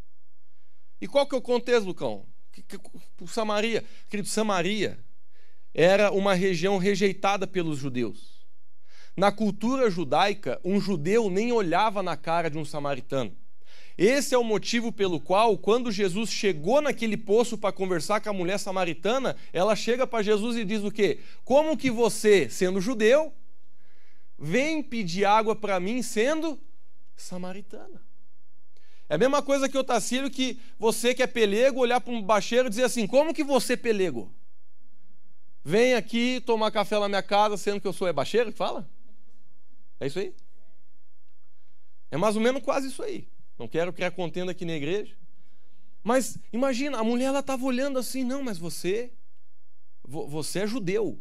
E qual que é o contexto, Lucão? Samaria, querido, Samaria era uma região rejeitada pelos judeus. Na cultura judaica, um judeu nem olhava na cara de um samaritano. Esse é o motivo pelo qual, quando Jesus chegou naquele poço para conversar com a mulher samaritana, ela chega para Jesus e diz o quê? Como que você, sendo judeu, vem pedir água para mim sendo samaritana? É a mesma coisa que o Tacílio, que você que é pelego, olhar para um bacheiro e dizer assim, como que você, pelego, vem aqui tomar café na minha casa, sendo que eu sou bacheiro que fala? É isso aí? É mais ou menos quase isso aí. Não quero criar contenda aqui na igreja. Mas imagina, a mulher ela estava olhando assim, não, mas você é judeu.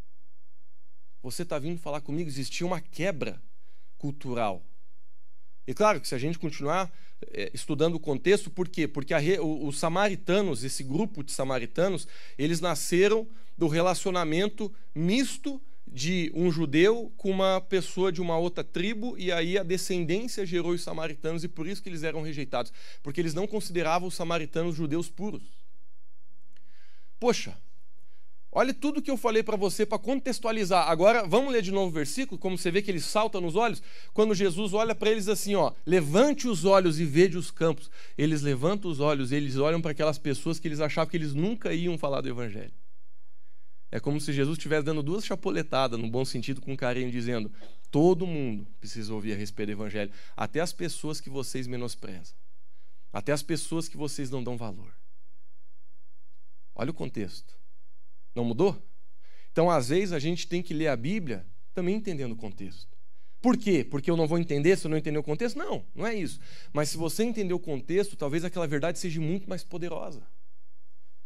Você está vindo falar comigo, existia uma quebra cultural. E claro que se a gente continuar estudando o contexto, por quê? Porque os samaritanos, esse grupo de samaritanos, eles nasceram do relacionamento misto de um judeu com uma pessoa de uma outra tribo, e aí a descendência gerou os samaritanos, e por isso que eles eram rejeitados, porque eles não consideravam os samaritanos judeus puros. Poxa, olha tudo que eu falei para você para contextualizar. Agora, vamos ler de novo o versículo, como você vê que ele salta nos olhos, quando Jesus olha para eles assim, ó, levante os olhos e vede os campos. Eles levantam os olhos, eles olham para aquelas pessoas que eles achavam que eles nunca iam falar do evangelho. É como se Jesus estivesse dando duas chapoletadas, no bom sentido, com carinho, dizendo, todo mundo precisa ouvir a respeito do evangelho, até as pessoas que vocês menosprezam, até as pessoas que vocês não dão valor. Olha o contexto. Não mudou? Então, às vezes, a gente tem que ler a Bíblia também entendendo o contexto. Por quê? Porque eu não vou entender se eu não entender o contexto? Não, não é isso. Mas se você entender o contexto, talvez aquela verdade seja muito mais poderosa.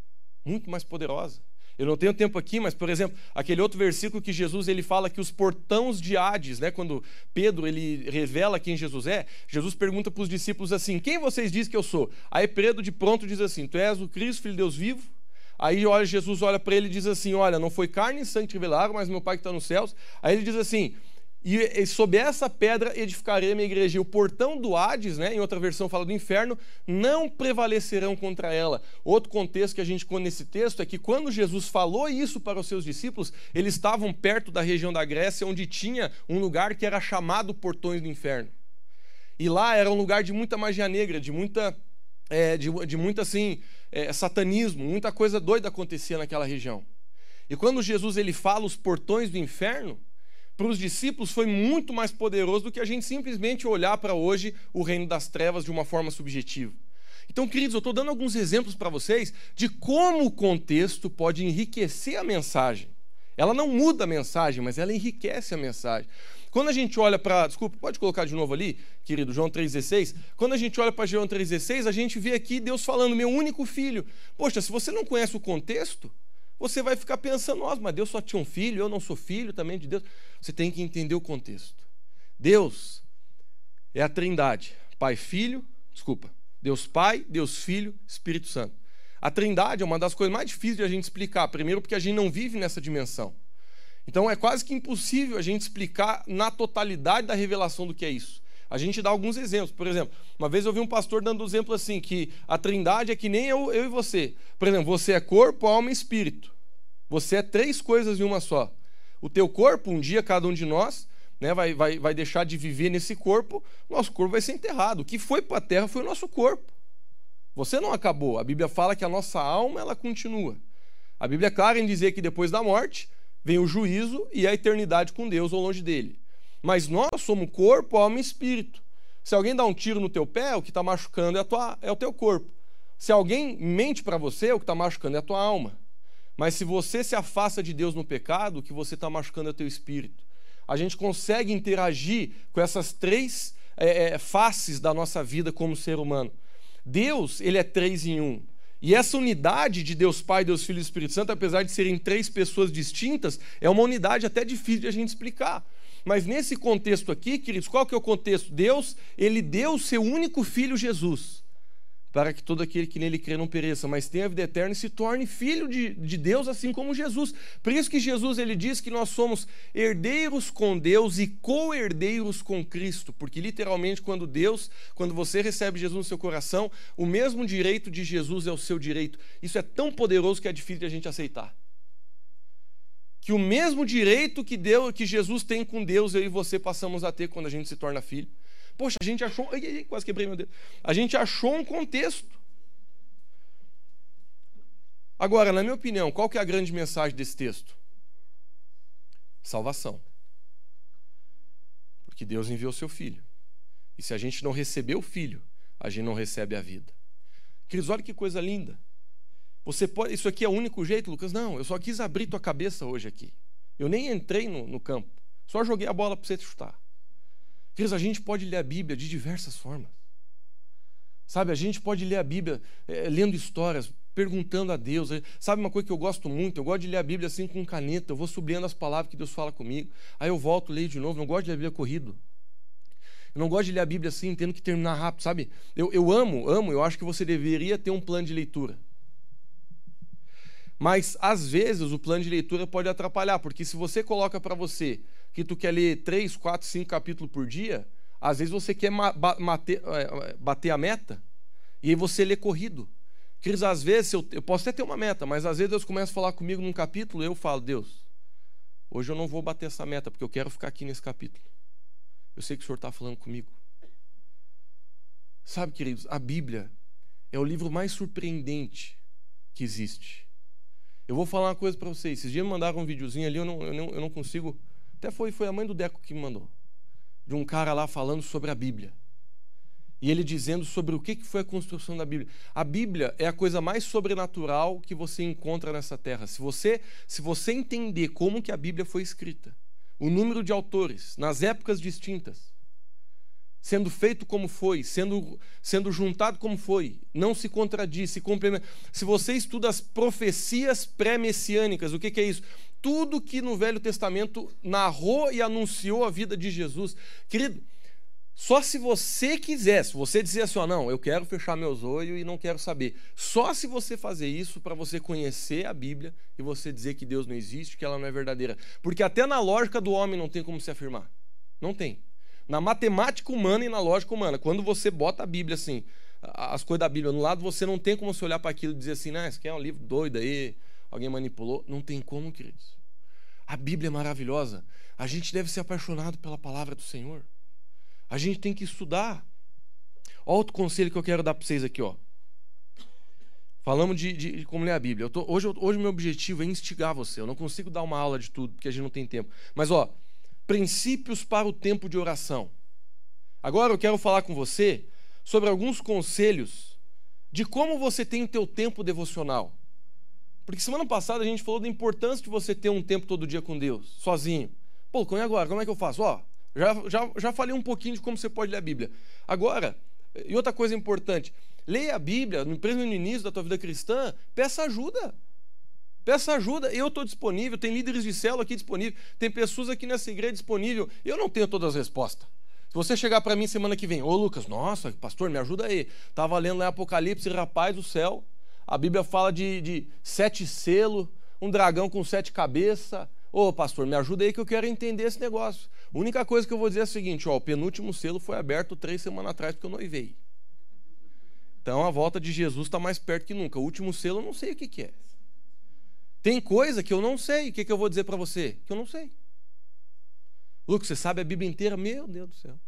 muito mais poderosa. Eu não tenho tempo aqui, mas, por exemplo, aquele outro versículo que Jesus ele fala que os portões de Hades, né, quando Pedro ele revela quem Jesus é, Jesus pergunta para os discípulos assim, quem vocês dizem que eu sou? Aí Pedro de pronto diz assim, tu és o Cristo, Filho de Deus vivo? Aí Jesus olha para ele e diz assim, olha, não foi carne e sangue que revelaram, mas meu Pai que está nos céus. Aí ele diz assim, e sob essa pedra edificarei a minha igreja. E o portão do Hades, né, em outra versão fala do inferno, não prevalecerão contra ela. Outro contexto que a gente conta nesse texto é que quando Jesus falou isso para os seus discípulos, eles estavam perto da região da Grécia, onde tinha um lugar que era chamado Portões do Inferno. E lá era um lugar de muita magia negra, de muita assim, satanismo, muita coisa doida acontecia naquela região. E quando Jesus ele fala os portões do inferno, para os discípulos foi muito mais poderoso do que a gente simplesmente olhar para hoje o reino das trevas de uma forma subjetiva. Então, queridos, eu estou dando alguns exemplos para vocês de como o contexto pode enriquecer a mensagem. Ela não muda a mensagem, mas ela enriquece a mensagem. Quando a gente olha para... Desculpa, pode colocar de novo ali, querido, João 3,16. Quando a gente olha para João 3,16, a gente vê aqui Deus falando, meu único filho. Poxa, se você não conhece o contexto, você vai ficar pensando, nossa, mas Deus só tinha um filho, eu não sou filho também de Deus. Você tem que entender o contexto. Deus é a Trindade. Deus Pai, Deus Filho, Espírito Santo. A Trindade é uma das coisas mais difíceis de a gente explicar. Primeiro porque a gente não vive nessa dimensão. Então é quase que impossível a gente explicar na totalidade da revelação do que é isso. A gente dá alguns exemplos. Por exemplo, uma vez eu vi um pastor dando um exemplo assim, que a Trindade é que nem eu e você. Por exemplo, você é corpo, alma e espírito. Você é 3 coisas em uma só. O teu corpo, um dia cada um de nós, né, vai deixar de viver nesse corpo, nosso corpo vai ser enterrado. O que foi para a terra foi o nosso corpo. Você não acabou. A Bíblia fala que a nossa alma ela continua. A Bíblia é clara em dizer que depois da morte vem o juízo e a eternidade com Deus ou longe dele. Mas nós somos corpo, alma e espírito. Se alguém dá um tiro no teu pé, o que está machucando é o teu corpo. Se alguém mente para você, o que está machucando é a tua alma. Mas se você se afasta de Deus no pecado, o que você está machucando é o teu espírito. A gente consegue interagir com essas 3 faces da nossa vida como ser humano. Deus, ele é 3 em 1. E essa unidade de Deus Pai, Deus Filho e Espírito Santo, apesar de serem 3 pessoas distintas, é uma unidade até difícil de a gente explicar. Mas nesse contexto aqui, queridos, qual que é o contexto? Deus, ele deu o seu único filho, Jesus, para que todo aquele que nele crê não pereça, mas tenha a vida eterna e se torne filho de Deus, assim como Jesus. Por isso que Jesus ele diz que nós somos herdeiros com Deus e co-herdeiros com Cristo, porque literalmente quando você recebe Jesus no seu coração, o mesmo direito de Jesus é o seu direito. Isso é tão poderoso que é difícil de a gente aceitar. Que o mesmo direito que Jesus tem com Deus, eu e você passamos a ter quando a gente se torna filho. Poxa, a gente achou... quase quebrei meu dedo. A gente achou um contexto. Agora, na minha opinião, qual que é a grande mensagem desse texto? Salvação. Porque Deus enviou o seu Filho. E se a gente não receber o Filho, a gente não recebe a vida. Queridos, olha que coisa linda. Isso aqui é o único jeito, Lucas? Não, eu só quis abrir tua cabeça hoje aqui. Eu nem entrei no campo. Só joguei a bola para você chutar. Queridos, a gente pode ler a Bíblia de diversas formas. Sabe, a gente pode ler a Bíblia lendo histórias, perguntando a Deus. Sabe uma coisa que eu gosto muito? Eu gosto de ler a Bíblia assim com caneta. Eu vou sublinhando as palavras que Deus fala comigo. Aí eu volto, leio de novo. Não gosto de ler a Bíblia corrido. Eu não gosto de ler a Bíblia assim, tendo que terminar rápido, sabe? Eu amo, eu acho que você deveria ter um plano de leitura. Mas, às vezes, o plano de leitura pode atrapalhar, porque se você coloca para você que tu quer ler 3, 4, 5 capítulos por dia, às vezes você quer bater a meta, e aí você lê corrido. Queridos, às vezes, eu posso até ter uma meta, mas às vezes Deus começa a falar comigo num capítulo, e eu falo, Deus, hoje eu não vou bater essa meta, porque eu quero ficar aqui nesse capítulo. Eu sei que o Senhor está falando comigo. Sabe, queridos, a Bíblia é o livro mais surpreendente que existe. Eu vou falar uma coisa para vocês. Esses dias me mandaram um videozinho ali, eu não consigo... Até foi a mãe do Deco que me mandou. De um cara lá falando sobre a Bíblia. E ele dizendo sobre o que foi a construção da Bíblia. A Bíblia é a coisa mais sobrenatural que você encontra nessa terra. Se você entender como que a Bíblia foi escrita, o número de autores, nas épocas distintas, sendo feito como foi, sendo juntado como foi, não se contradiz, se complementa. Se você estuda as profecias pré-messiânicas, o que é isso? Tudo que no Velho Testamento narrou e anunciou a vida de Jesus. Querido, só se você quiser, se você dizer assim, não, eu quero fechar meus olhos e não quero saber. Só se você fazer isso para você conhecer a Bíblia e você dizer que Deus não existe, que ela não é verdadeira. Porque até na lógica do homem não tem como se afirmar. Não tem. Na matemática humana e na lógica humana, quando você bota a Bíblia assim, as coisas da Bíblia no lado, você não tem como se olhar para aquilo e dizer assim, isso aqui é um livro doido aí, alguém manipulou. Não tem como, queridos. A Bíblia é maravilhosa. A gente deve ser apaixonado pela palavra do Senhor. A gente tem que estudar. Olha outro conselho que eu quero dar para vocês aqui, ó. Falamos de como ler a Bíblia. Hoje o meu objetivo é instigar você. Eu não consigo dar uma aula de tudo, porque a gente não tem tempo. Mas, princípios para o tempo de oração. Agora eu quero falar com você sobre alguns conselhos de como você tem o teu tempo devocional. Porque semana passada a gente falou da importância de você ter um tempo todo dia com Deus, sozinho. Pô, e agora? Como é que eu faço? Já falei um pouquinho de como você pode ler a Bíblia. Agora, e outra coisa importante, leia a Bíblia, mesmo no início da tua vida cristã, peça ajuda. Peça ajuda, eu estou disponível, tem líderes de célula aqui disponível, tem pessoas aqui nessa igreja disponível. Eu não tenho todas as respostas. Se você chegar para mim semana que vem, Lucas, nossa, pastor, me ajuda aí. Estava lendo lá em Apocalipse, rapaz do céu, a Bíblia fala de 7 selos, um dragão com 7 cabeças. Pastor, me ajuda aí que eu quero entender esse negócio. A única coisa que eu vou dizer é a seguinte, o penúltimo selo foi aberto 3 semanas atrás porque eu noivei. Então a volta de Jesus está mais perto que nunca. O último selo eu não sei o que é. Tem coisa que eu não sei. O que eu vou dizer para você? Que eu não sei. Lucas, você sabe a Bíblia inteira? Meu Deus do céu.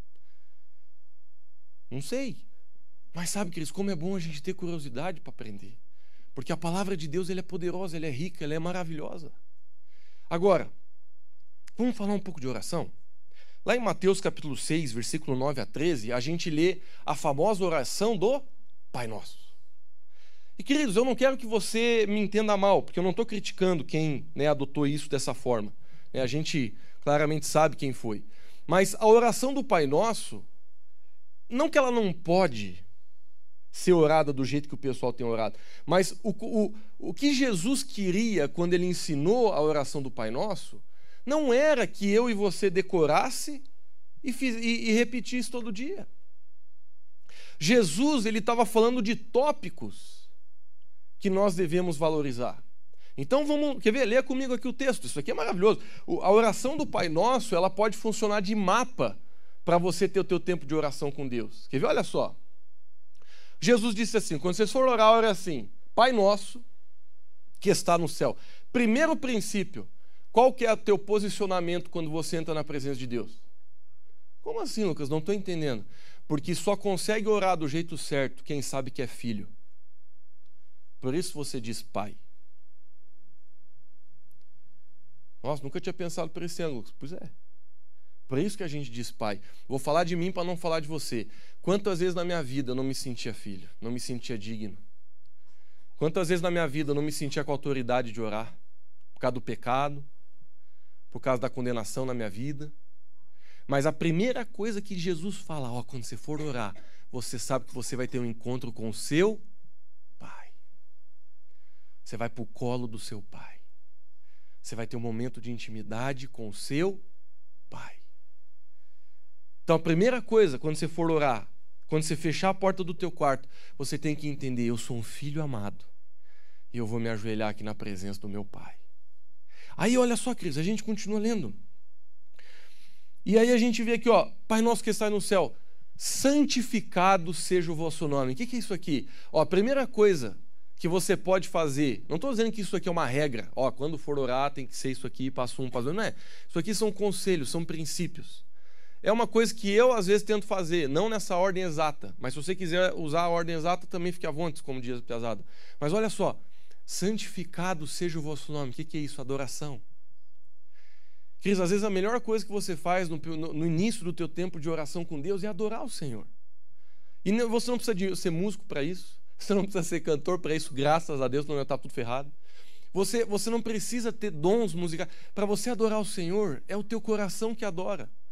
Não sei. Mas sabe, queridos, como é bom a gente ter curiosidade para aprender. Porque a palavra de Deus ela é poderosa, ela é rica, ela é maravilhosa. Agora, vamos falar um pouco de oração? Lá em Mateus capítulo 6, versículo 9 a 13, a gente lê a famosa oração do Pai Nosso. E, queridos, eu não quero que você me entenda mal, porque eu não estou criticando quem adotou isso dessa forma. A gente claramente sabe quem foi. Mas a oração do Pai Nosso, não que ela não pode ser orada do jeito que o pessoal tem orado, mas o que Jesus queria quando ele ensinou a oração do Pai Nosso, não era que eu e você decorasse e repetisse todo dia. Jesus, ele estava falando de tópicos que nós devemos valorizar. Então quer ver? Leia comigo aqui o texto, isso aqui é maravilhoso. A oração do Pai Nosso, ela pode funcionar de mapa para você ter o teu tempo de oração com Deus. Quer ver? Olha só. Jesus disse assim, quando vocês forem orar, ora assim, Pai Nosso, que está no céu. Primeiro princípio, qual que é o teu posicionamento quando você entra na presença de Deus? Como assim, Lucas? Não estou entendendo. Porque só consegue orar do jeito certo quem sabe que é filho. Por isso você diz Pai. Nossa, nunca tinha pensado por esse ângulo. Pois é. Por isso que a gente diz Pai. Vou falar de mim para não falar de você. Quantas vezes na minha vida eu não me sentia filho, não me sentia digno? Quantas vezes na minha vida eu não me sentia com autoridade de orar? Por causa do pecado, por causa da condenação na minha vida. Mas a primeira coisa que Jesus fala, quando você for orar, você sabe que você vai ter um encontro com o seu Pai. Você vai para o colo do seu Pai. Você vai ter um momento de intimidade com o seu Pai. Então a primeira coisa, quando você for orar, quando você fechar a porta do teu quarto, você tem que entender, eu sou um filho amado. E eu vou me ajoelhar aqui na presença do meu Pai. Aí olha só, Cris, a gente continua lendo. E aí a gente vê aqui, Pai nosso que está no céu, santificado seja o vosso nome. O que é isso aqui? A primeira coisa que você pode fazer, não estou dizendo que isso aqui é uma regra, quando for orar tem que ser isso aqui, passo 1, passo 2, não é. Isso aqui são conselhos, são princípios. É uma coisa que eu às vezes tento fazer, não nessa ordem exata, mas se você quiser usar a ordem exata, também fique à vontade, como diz a pesada. Mas olha só, santificado seja o vosso nome. O que é isso? Adoração. Cris, às vezes a melhor coisa que você faz no início do teu tempo de oração com Deus é adorar o Senhor. E você não precisa ser músico para isso, você não precisa ser cantor para isso, graças a Deus, não está tudo ferrado. Você não precisa ter dons musicais. Para você adorar o Senhor, é o teu coração que adora.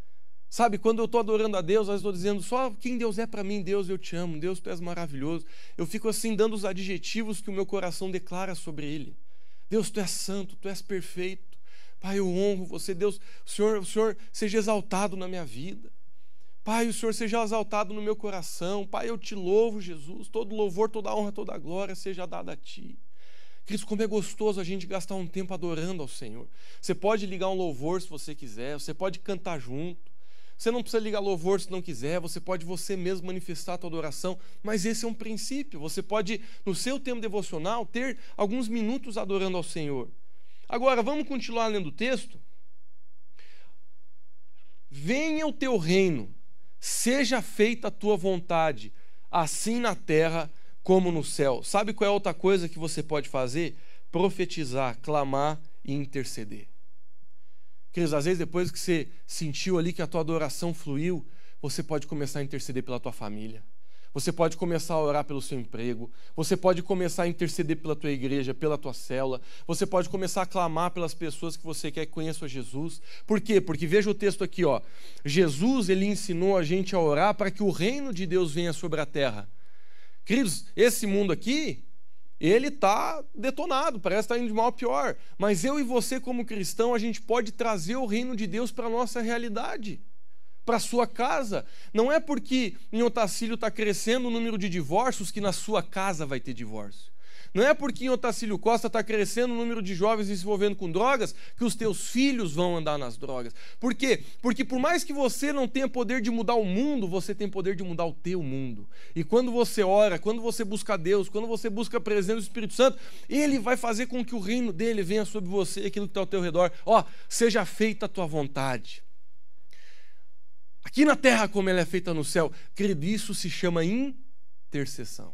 Sabe, quando eu estou adorando a Deus, eu estou dizendo só quem Deus é para mim. Deus, eu te amo. Deus, tu és maravilhoso. Eu fico assim dando os adjetivos que o meu coração declara sobre Ele. Deus, tu és santo, tu és perfeito. Pai, eu honro você. Deus, o Senhor seja exaltado na minha vida. Pai, o Senhor seja exaltado no meu coração. Pai, eu te louvo, Jesus. Todo louvor, toda honra, toda glória seja dada a Ti. Cristo, como é gostoso a gente gastar um tempo adorando ao Senhor. Você pode ligar um louvor se você quiser. Você pode cantar junto. Você não precisa ligar louvor se não quiser. Você pode você mesmo manifestar a tua adoração. Mas esse é um princípio. Você pode, no seu tempo devocional, ter alguns minutos adorando ao Senhor. Agora, vamos continuar lendo o texto? Venha o teu reino, seja feita a tua vontade, assim na terra como no céu. Sabe qual é a outra coisa que você pode fazer? Profetizar, clamar e interceder. Queridos, às vezes depois que você sentiu ali que a tua adoração fluiu, você pode começar a interceder pela tua família. Você pode começar a orar pelo seu emprego. Você pode começar a interceder pela tua igreja, pela tua célula. Você pode começar a clamar pelas pessoas que você quer que conheçam Jesus. Por quê? Porque veja o texto aqui, ó. Jesus, ele ensinou a gente a orar para que o reino de Deus venha sobre a terra. Queridos, esse mundo aqui, ele está detonado, parece estar indo de mal a pior. Mas eu e você, como cristão, a gente pode trazer o reino de Deus para a nossa realidade, para a sua casa. Não é porque em Otacílio está crescendo o número de divórcios que na sua casa vai ter divórcio. Não é porque em Otacílio Costa está crescendo o número de jovens se envolvendo com drogas que os teus filhos vão andar nas drogas. Por quê? Porque por mais que você não tenha poder de mudar o mundo, você tem poder de mudar o teu mundo. E quando você ora, quando você busca Deus, quando você busca a presença do Espírito Santo, Ele vai fazer com que o reino dele venha sobre você, aquilo que está ao teu redor. Ó, seja feita a tua vontade. Aqui na terra como ela é feita no céu. Querido, isso se chama intercessão.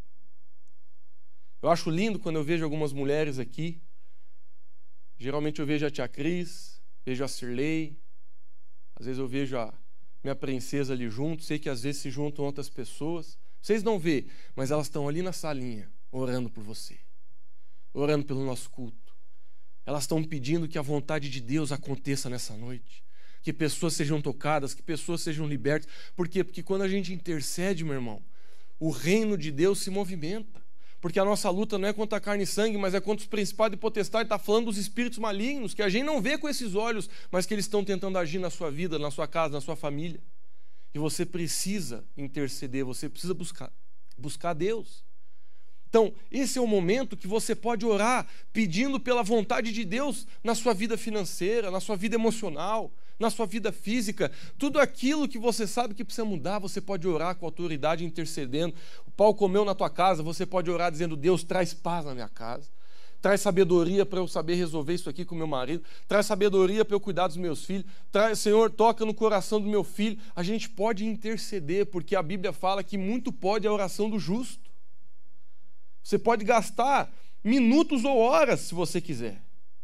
Eu acho lindo quando eu vejo algumas mulheres aqui. Geralmente eu vejo a tia Cris, vejo a Cirlei, às vezes eu vejo a minha princesa ali junto, sei que às vezes se juntam outras pessoas. Vocês não vê, mas elas estão ali na salinha, orando por você, orando pelo nosso culto. Elas estão pedindo que a vontade de Deus aconteça nessa noite, que pessoas sejam tocadas, que pessoas sejam libertas. Por quê? Porque quando a gente intercede, meu irmão, o reino de Deus se movimenta. Porque a nossa luta não é contra a carne e sangue, mas é contra os principados e potestades. Está falando dos espíritos malignos, que a gente não vê com esses olhos, mas que eles estão tentando agir na sua vida, na sua casa, na sua família. E você precisa interceder, você precisa buscar Deus. Então, esse é o momento que você pode orar pedindo pela vontade de Deus na sua vida financeira, na sua vida emocional, na sua vida física. Tudo aquilo que você sabe que precisa mudar, você pode orar com autoridade, intercedendo. O pau comeu na tua casa, você pode orar dizendo: Deus, traz paz na minha casa. Traz sabedoria para eu saber resolver isso aqui com meu marido. Traz sabedoria para eu cuidar dos meus filhos. Traz, Senhor, toca no coração do meu filho. A gente pode interceder, porque a Bíblia fala que muito pode a oração do justo. Você pode gastar minutos ou horas, se você quiser.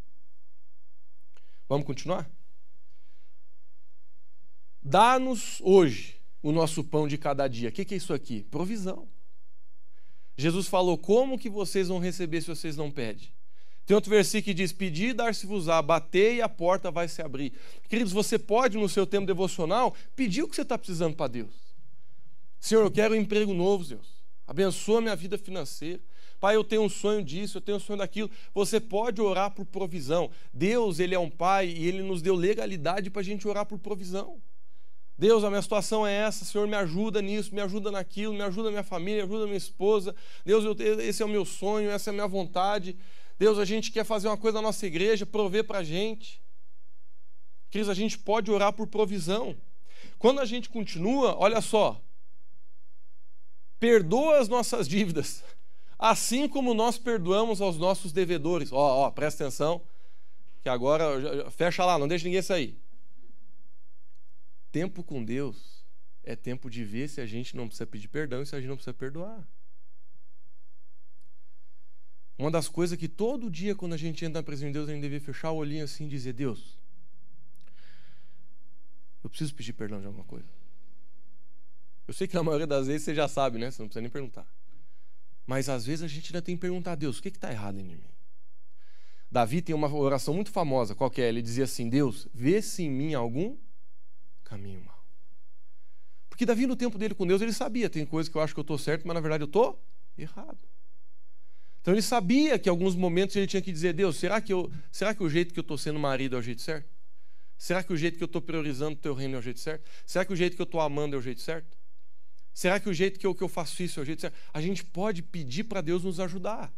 Vamos continuar? Dá-nos hoje o nosso pão de cada dia. O que é isso aqui? Provisão. Jesus falou: como que vocês vão receber se vocês não pedem? Tem outro versículo que diz: pedir e dar-se-vos-á, bater e a porta vai se abrir. Queridos, você pode no seu tempo devocional pedir o que você está precisando para Deus. Senhor, eu quero um emprego novo, Deus. Abençoa minha vida financeira. Pai, eu tenho um sonho disso, eu tenho um sonho daquilo. Você pode orar por provisão. Deus, Ele é um Pai e Ele nos deu legalidade para a gente orar por provisão. Deus, a minha situação é essa, Senhor, me ajuda nisso, me ajuda naquilo, me ajuda a minha família, me ajuda a minha esposa. Deus, esse é o meu sonho, essa é a minha vontade. Deus, a gente quer fazer uma coisa na nossa igreja, prover para a gente. Queridos, a gente pode orar por provisão. Quando a gente continua, olha só, perdoa as nossas dívidas, assim como nós perdoamos aos nossos devedores. Presta atenção, que agora, fecha lá, não deixa ninguém sair. Tempo com Deus é tempo de ver se a gente não precisa pedir perdão e se a gente não precisa perdoar. Uma das coisas que todo dia, quando a gente entra na presença de Deus, a gente deve fechar o olhinho assim e dizer: Deus, eu preciso pedir perdão de alguma coisa. Eu sei que na maioria das vezes você já sabe, né? Você não precisa nem perguntar. Mas às vezes a gente ainda tem que perguntar a Deus: o que está errado em mim? Davi tem uma oração muito famosa, qual que é? Ele dizia assim: Deus, vê se em mim algum caminho mau. Porque Davi, no tempo dele com Deus, ele sabia, tem coisas que eu acho que eu estou certo, mas na verdade eu estou errado. Então ele sabia que em alguns momentos ele tinha que dizer: Deus, será que o jeito que eu estou sendo marido é o jeito certo? Será que o jeito que eu estou priorizando o teu reino é o jeito certo? Será que o jeito que eu estou amando é o jeito certo? Será que o jeito que eu faço isso é o jeito certo? A gente pode pedir para Deus nos ajudar.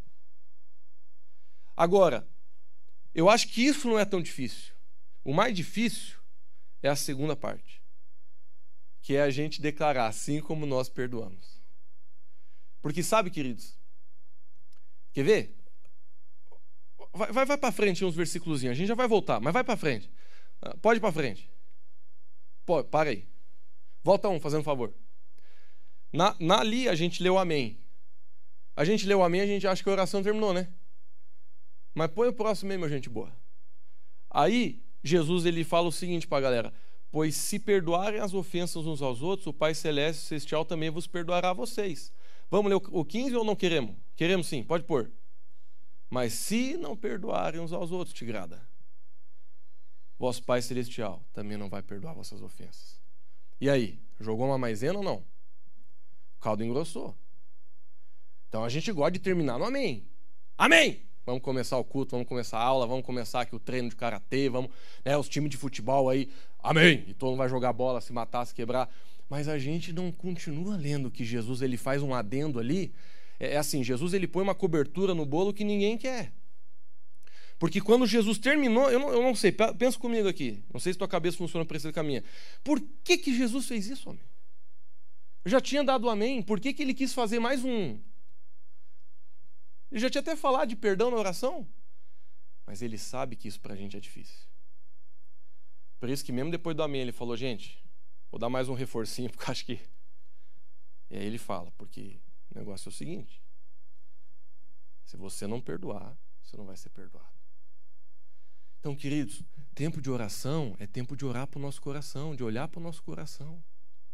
Agora, eu acho que isso não é tão difícil. O mais difícil é a segunda parte, que é a gente declarar: assim como nós perdoamos. Porque sabe, queridos, quer ver? Vai para frente uns versículos, a gente já vai voltar, mas vai para frente. Pode ir para frente. Pode, para aí. Volta fazendo um favor. Ali a gente leu amém. A gente leu amém, a gente acha que a oração terminou, né? Mas põe o próximo aí, meu gente boa. Aí, Jesus ele fala o seguinte para a galera: pois se perdoarem as ofensas uns aos outros, o Pai Celestial também vos perdoará a vocês. Vamos ler o 15 ou não queremos? Queremos sim, pode pôr. Mas se não perdoarem uns aos outros, tigrada, vosso Pai Celestial também não vai perdoar vossas ofensas. E aí, jogou uma maisena ou não? O caldo engrossou. Então a gente gosta de terminar no amém. Amém! Vamos começar o culto, vamos começar a aula, vamos começar aqui o treino de karatê, os times de futebol aí, amém! E todo mundo vai jogar bola, se matar, se quebrar. Mas a gente não continua lendo que Jesus ele faz um adendo ali. É assim, Jesus ele põe uma cobertura no bolo que ninguém quer. Porque quando Jesus terminou, eu não sei, pensa comigo aqui, não sei se tua cabeça funciona parecida com a minha. Por que Jesus fez isso, homem? Eu já tinha dado amém, por que ele quis fazer mais um? Ele já tinha até falado de perdão na oração, mas ele sabe que isso pra gente é difícil. Por isso que mesmo depois do amém ele falou: gente, vou dar mais um reforcinho, porque eu acho que... E aí ele fala, porque o negócio é o seguinte: se você não perdoar, você não vai ser perdoado. Então, queridos, tempo de oração é tempo de orar para o nosso coração, de olhar para o nosso coração.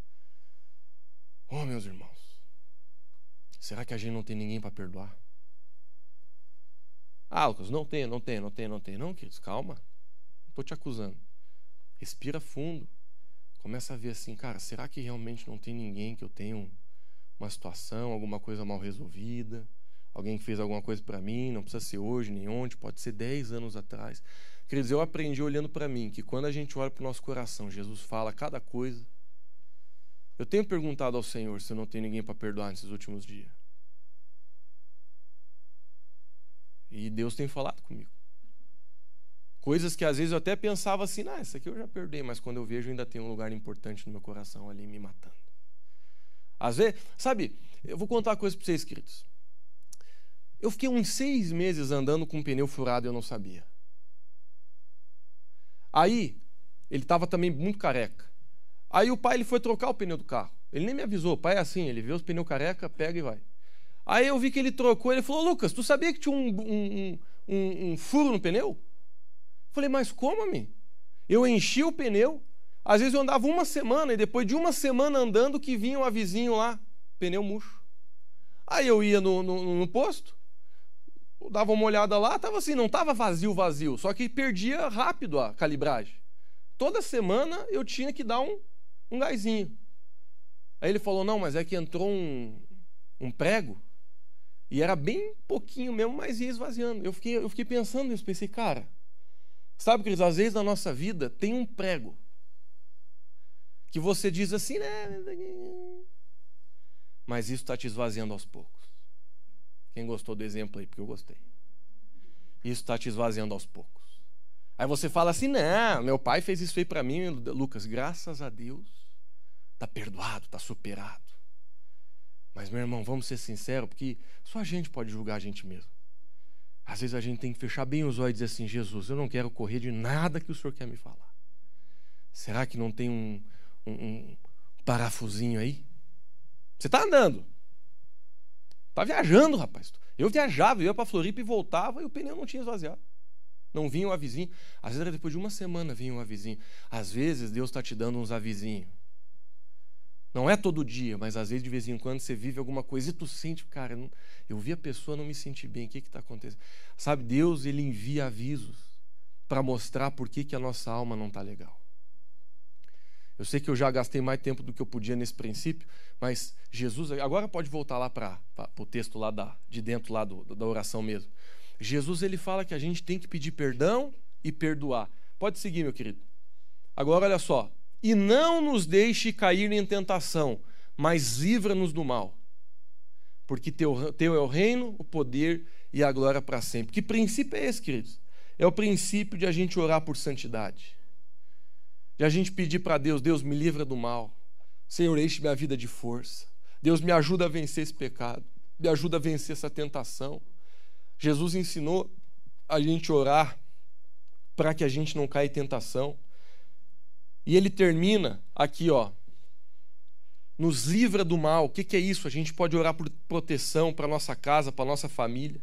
Oh, meus irmãos, será que a gente não tem ninguém para perdoar? Ah, Lucas, não tem. Não, queridos, calma. Não estou te acusando. Respira fundo. Começa a ver assim, cara, será que realmente não tem ninguém que eu tenho uma situação, alguma coisa mal resolvida? Alguém que fez alguma coisa para mim, não precisa ser hoje nem ontem, pode ser 10 anos atrás. Queridos, eu aprendi olhando para mim que quando a gente olha para o nosso coração, Jesus fala cada coisa. Eu tenho perguntado ao Senhor se eu não tenho ninguém para perdoar nesses últimos dias. E Deus tem falado comigo. Coisas que às vezes eu até pensava assim: isso aqui eu já perdoei, mas quando eu vejo ainda tem um lugar importante no meu coração ali me matando. Às vezes, sabe, eu vou contar uma coisa para vocês, queridos. Eu fiquei uns 6 meses andando com um pneu furado e eu não sabia. Aí, ele estava também muito careca. Aí o pai ele foi trocar o pneu do carro. Ele nem me avisou, o pai é assim, ele vê os pneus careca, pega e vai. Aí eu vi que ele trocou, ele falou: Lucas, tu sabia que tinha um furo no pneu? Falei: mas como, amigo? Eu enchi o pneu, às vezes eu andava uma semana, e depois de uma semana andando que vinha um avizinho lá, pneu murcho. Aí eu ia no posto, dava uma olhada lá, estava assim, não estava vazio, só que perdia rápido a calibragem. Toda semana eu tinha que dar um gásinho. Aí ele falou: não, mas é que entrou um prego, e era bem pouquinho mesmo, mas ia esvaziando. Eu fiquei pensando nisso, pensei, cara, sabe, queridos, às vezes na nossa vida tem um prego, que você diz assim, né? Mas isso está te esvaziando aos poucos. Quem gostou do exemplo aí? Porque eu gostei. Isso está te esvaziando aos poucos. Aí você fala assim: não, meu pai fez isso aí para mim, Lucas, graças a Deus, está perdoado, está superado. Mas, meu irmão, vamos ser sinceros, porque só a gente pode julgar a gente mesmo. Às vezes a gente tem que fechar bem os olhos e dizer assim: Jesus, eu não quero correr de nada que o Senhor quer me falar. Será que não tem um parafusinho aí? Você está andando. Está viajando, rapaz. Eu viajava, eu ia para Floripa e voltava e o pneu não tinha esvaziado. Não vinha um avizinho. Às vezes era depois de uma semana vinha um avizinho. Às vezes Deus está te dando uns avizinhos. Não é todo dia, mas às vezes de vez em quando você vive alguma coisa e tu sente, cara, eu vi a pessoa não me sentir bem, o que está acontecendo? Sabe, Deus ele envia avisos para mostrar por que a nossa alma não está legal. Eu sei que eu já gastei mais tempo do que eu podia nesse princípio, mas Jesus, agora pode voltar lá para o texto lá de dentro lá da oração mesmo. Jesus, ele fala que a gente tem que pedir perdão e perdoar. Pode seguir, meu querido. Agora olha só. E não nos deixe cair em tentação, mas livra-nos do mal. Porque teu é o reino, o poder e a glória para sempre. Que princípio é esse, queridos? É o princípio de a gente orar por santidade. De a gente pedir para Deus, Deus me livra do mal. Senhor, enche minha vida de força. Deus me ajuda a vencer esse pecado. Me ajuda a vencer essa tentação. Jesus ensinou a gente orar para que a gente não caia em tentação. E ele termina aqui, ó. Nos livra do mal. O que é isso? A gente pode orar por proteção para nossa casa, para nossa família.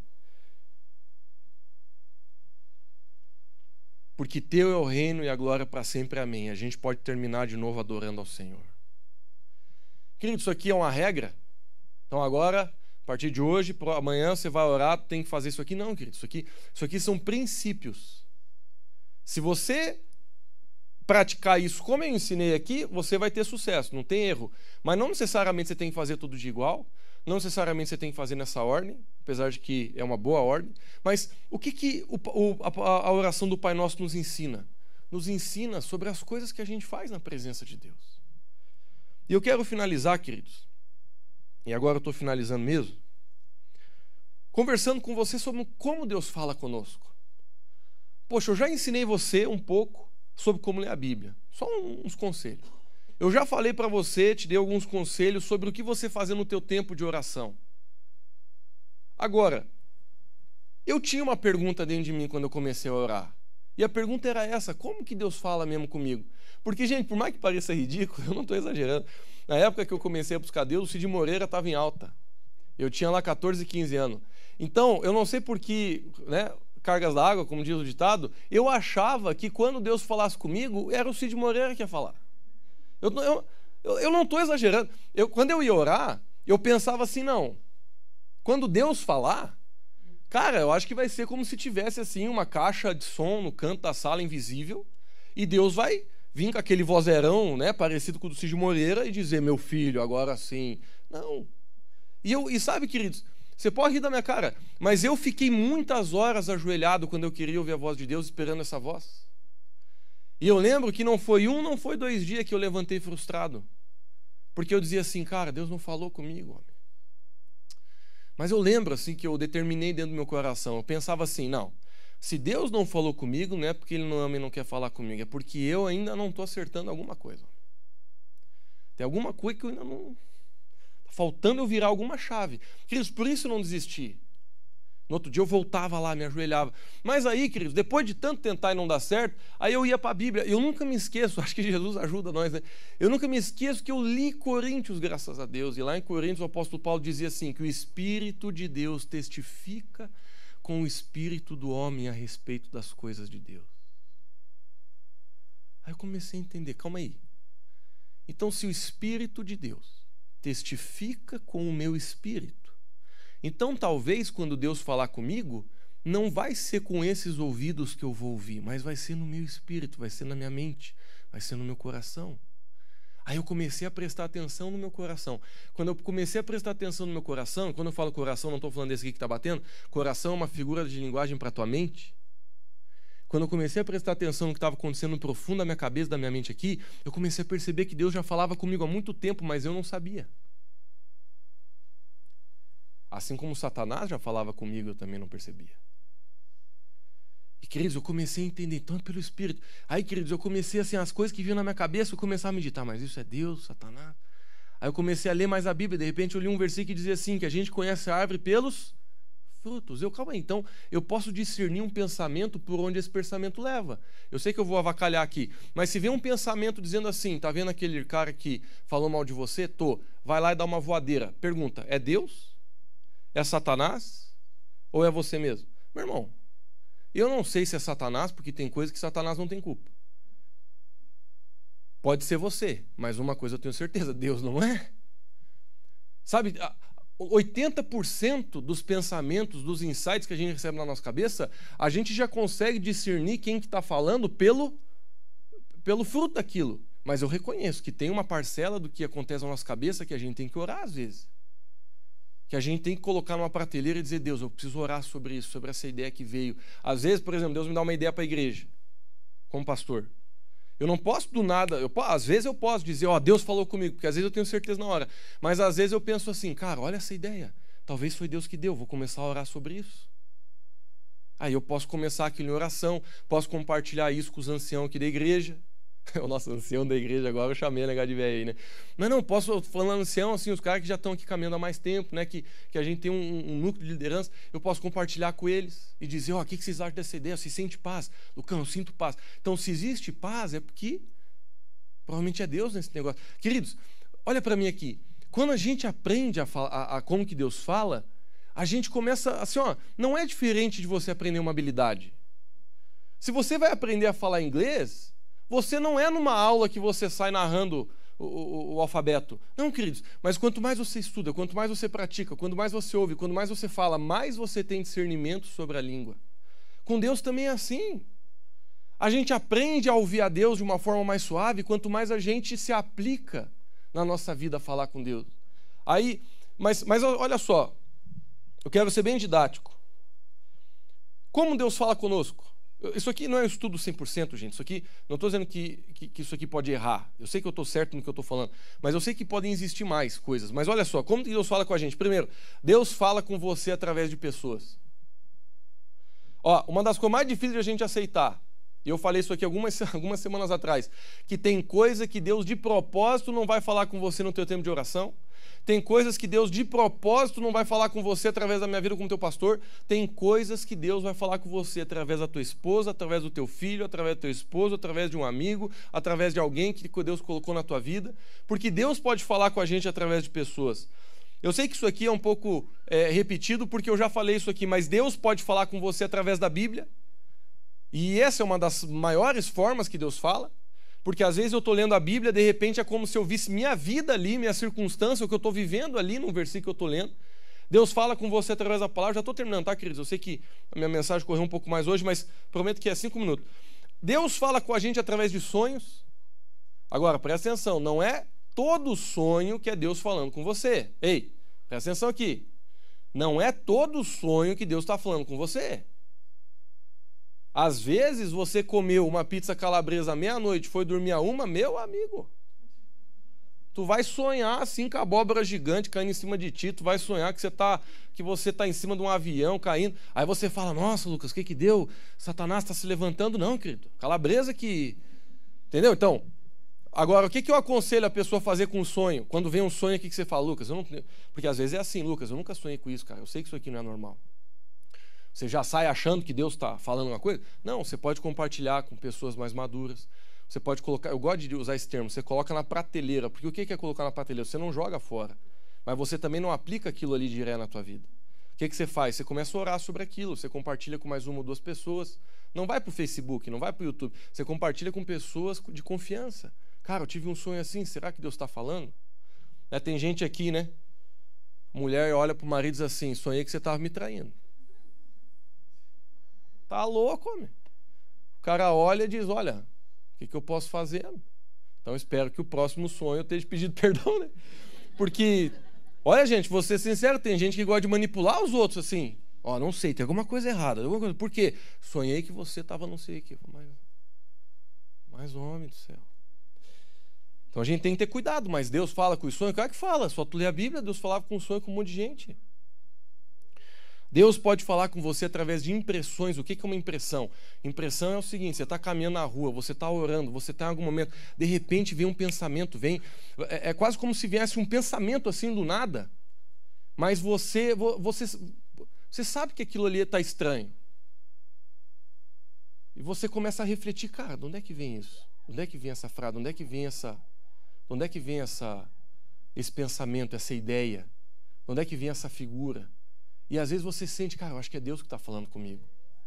Porque teu é o reino e a glória para sempre, amém. A gente pode terminar de novo adorando ao Senhor. Querido, isso aqui é uma regra. Então agora, a partir de hoje, amanhã você vai orar, tem que fazer isso aqui. Não, querido, isso aqui são princípios. Se você praticar isso como eu ensinei aqui, você vai ter sucesso, não tem erro. Mas não necessariamente você tem que fazer tudo de igual, não necessariamente você tem que fazer nessa ordem, apesar de que é uma boa ordem. Mas o que a oração do Pai Nosso nos ensina? Nos ensina sobre as coisas que a gente faz na presença de Deus. E eu quero finalizar, queridos, e agora eu estou finalizando mesmo, conversando com você sobre como Deus fala conosco. Poxa, eu já ensinei você um pouco sobre como ler a Bíblia. Só uns conselhos. Eu já falei para você, te dei alguns conselhos sobre o que você fazer no teu tempo de oração. Agora, eu tinha uma pergunta dentro de mim quando eu comecei a orar. E a pergunta era essa: como que Deus fala mesmo comigo? Porque, gente, por mais que pareça ridículo, eu não estou exagerando. Na época que eu comecei a buscar Deus, o Cid Moreira estava em alta. Eu tinha lá 14, 15 anos. Então, eu não sei por que, né, cargas d'água, como diz o ditado, eu achava que quando Deus falasse comigo, era o Cid Moreira que ia falar. Eu não estou exagerando. Quando eu ia orar, eu pensava assim, não. Quando Deus falar, cara, eu acho que vai ser como se tivesse assim uma caixa de som no canto da sala invisível e Deus vai vir com aquele vozeirão, né, parecido com o do Cid Moreira e dizer, meu filho, agora sim. Não. E sabe, queridos, você pode rir da minha cara, mas eu fiquei muitas horas ajoelhado quando eu queria ouvir a voz de Deus, esperando essa voz. E eu lembro que não foi 2 dias que eu levantei frustrado. Porque eu dizia assim, cara, Deus não falou comigo, homem. Mas eu lembro assim que eu determinei dentro do meu coração, eu pensava assim, não, se Deus não falou comigo, não é porque Ele não ama e não quer falar comigo, é porque eu ainda não estou acertando alguma coisa. Tem alguma coisa que eu ainda não... Está faltando eu virar alguma chave. Queridos, por isso eu não desisti. No outro dia eu voltava lá, me ajoelhava. Mas aí, queridos, depois de tanto tentar e não dar certo, aí eu ia para a Bíblia. Eu nunca me esqueço, acho que Jesus ajuda nós, né? Eu nunca me esqueço que eu li Coríntios, graças a Deus. E lá em Coríntios o apóstolo Paulo dizia assim, que o Espírito de Deus testifica com o espírito do homem a respeito das coisas de Deus. Aí eu comecei a entender, calma aí. Então, se o Espírito de Deus testifica com o meu espírito, então talvez quando Deus falar comigo, não vai ser com esses ouvidos que eu vou ouvir, mas vai ser no meu espírito, vai ser na minha mente, vai ser no meu coração. Aí eu comecei a prestar atenção no meu coração. Quando eu comecei a prestar atenção no meu coração, quando eu falo coração, não estou falando desse aqui que está batendo, coração é uma figura de linguagem para a tua mente. Quando eu comecei a prestar atenção no que estava acontecendo no profundo da minha cabeça, da minha mente aqui, eu comecei a perceber que Deus já falava comigo há muito tempo, mas eu não sabia. Assim como Satanás já falava comigo, eu também não percebia. E, queridos, eu comecei a entender, então é pelo Espírito. Aí, queridos, eu comecei assim, as coisas que vinham na minha cabeça, eu começava a meditar, mas isso é Deus, Satanás? Aí eu comecei a ler mais a Bíblia, de repente eu li um versículo que dizia assim, que a gente conhece a árvore pelos frutos. Calma aí, então eu posso discernir um pensamento por onde esse pensamento leva. Eu sei que eu vou avacalhar aqui, mas se vem um pensamento dizendo assim, tá vendo aquele cara que falou mal de você? Vai lá e dá uma voadeira. Pergunta, é Deus? É Satanás? Ou é você mesmo? Meu irmão, eu não sei se é Satanás, porque tem coisa que Satanás não tem culpa. Pode ser você, mas uma coisa eu tenho certeza, Deus não é. Sabe, 80% dos pensamentos, dos insights que a gente recebe na nossa cabeça, a gente já consegue discernir quem que está falando pelo fruto daquilo. Mas eu reconheço que tem uma parcela do que acontece na nossa cabeça que a gente tem que orar às vezes. Que a gente tem que colocar numa prateleira e dizer, Deus, eu preciso orar sobre isso, sobre essa ideia que veio. Às vezes, por exemplo, Deus me dá uma ideia para a igreja, como pastor. Eu não posso do nada, às vezes eu posso dizer, Deus falou comigo, porque às vezes eu tenho certeza na hora. Mas às vezes eu penso assim, cara, olha essa ideia. Talvez foi Deus que deu, vou começar a orar sobre isso. Aí eu posso começar aquilo em oração, posso compartilhar isso com os anciãos aqui da igreja. O nosso ancião da igreja agora, eu chamei a negada de velho aí, né? Mas não, posso, falando ancião, assim, os caras que já estão aqui caminhando há mais tempo, né? Que a gente tem um núcleo de liderança, eu posso compartilhar com eles e dizer, o que vocês acham dessa ideia? Se sente paz? Lucão, eu sinto paz. Então, se existe paz, é porque provavelmente é Deus nesse negócio. Queridos, olha para mim aqui. Quando a gente aprende a como que Deus fala, a gente começa assim, não é diferente de você aprender uma habilidade. Se você vai aprender a falar inglês, você não é numa aula que você sai narrando o alfabeto. Não, queridos, mas quanto mais você estuda, quanto mais você pratica, quanto mais você ouve, quanto mais você fala, mais você tem discernimento sobre a língua. Com Deus também é assim. A gente aprende a ouvir a Deus de uma forma mais suave, quanto mais a gente se aplica na nossa vida a falar com Deus. Aí, mas olha só, eu quero ser bem didático. Como Deus fala conosco? Isso aqui não é um estudo 100%, gente. Isso aqui, não estou dizendo que isso aqui pode errar. Eu sei que eu estou certo no que eu estou falando, mas eu sei que podem existir mais coisas. Mas olha só, como Deus fala com a gente? Primeiro, Deus fala com você através de pessoas. Uma das coisas mais difíceis de a gente aceitar, e eu falei isso aqui algumas semanas atrás, que tem coisa que Deus de propósito não vai falar com você no teu tempo de oração. Tem coisas que Deus de propósito não vai falar com você através da minha vida como teu pastor. Tem coisas que Deus vai falar com você através da tua esposa, através do teu filho, através do teu esposo, através de um amigo, através de alguém que Deus colocou na tua vida. Porque Deus pode falar com a gente através de pessoas. Eu sei que isso aqui é um pouco repetido porque eu já falei isso aqui, mas Deus pode falar com você através da Bíblia. E essa é uma das maiores formas que Deus fala. Porque às vezes eu estou lendo a Bíblia, de repente é como se eu visse minha vida ali, minha circunstância, o que eu estou vivendo ali num versículo que eu estou lendo. Deus fala com você através da palavra. Já estou terminando, tá, queridos? Eu sei que a minha mensagem correu um pouco mais hoje, mas prometo que é 5 minutos. Deus fala com a gente através de sonhos. Agora, presta atenção, não é todo sonho que é Deus falando com você. Ei, presta atenção aqui. Não é todo sonho que Deus está falando com você. Às vezes você comeu uma pizza calabresa à meia-noite, foi dormir a 1, meu amigo. Tu vai sonhar assim com a abóbora gigante caindo em cima de ti, tu vai sonhar que você tá em cima de um avião caindo. Aí você fala, nossa, Lucas, o que deu? Satanás está se levantando. Não, querido, calabresa que... Entendeu? Então, agora, o que eu aconselho a pessoa a fazer com um sonho? Quando vem um sonho aqui que você fala, Lucas, eu não... Porque às vezes é assim, Lucas, eu nunca sonhei com isso, cara. Eu sei que isso aqui não é normal. Você já sai achando que Deus está falando uma coisa? Não, você pode compartilhar com pessoas mais maduras. Você pode colocar, eu gosto de usar esse termo, você coloca na prateleira. Porque o que é colocar na prateleira? Você não joga fora, mas você também não aplica aquilo ali direto na tua vida. O que você faz? Você começa a orar sobre aquilo, você compartilha com mais 1 ou 2 pessoas. Não vai para o Facebook, não vai para o YouTube. Você compartilha com pessoas de confiança. Cara, eu tive um sonho assim, será que Deus está falando? Tem gente aqui, né? Mulher olha para o marido e diz assim, sonhei que você estava me traindo. Tá louco, homem. O cara olha e diz, olha, o que eu posso fazer? Então espero que o próximo sonho eu esteja pedido perdão, né? Porque, olha, gente, vou ser sincero, tem gente que gosta de manipular os outros assim. Não sei, tem alguma coisa errada. Por quê? Sonhei que você estava não sei o quê. Mas homem do céu. Então a gente tem que ter cuidado, mas Deus fala com os sonhos. Claro que fala, só tu lê a Bíblia, Deus falava com o sonho com um monte de gente. Deus pode falar com você através de impressões. O que é uma impressão? Impressão é o seguinte, você está caminhando na rua, você está orando, você está em algum momento, de repente vem um pensamento, é quase como se viesse um pensamento assim do nada, mas você sabe que aquilo ali está estranho. E você começa a refletir, cara, de onde é que vem isso? De onde é que vem essa frase? De onde é que vem esse pensamento, essa ideia? De onde é que vem essa figura? E às vezes você sente, cara, eu acho que é Deus que está falando comigo.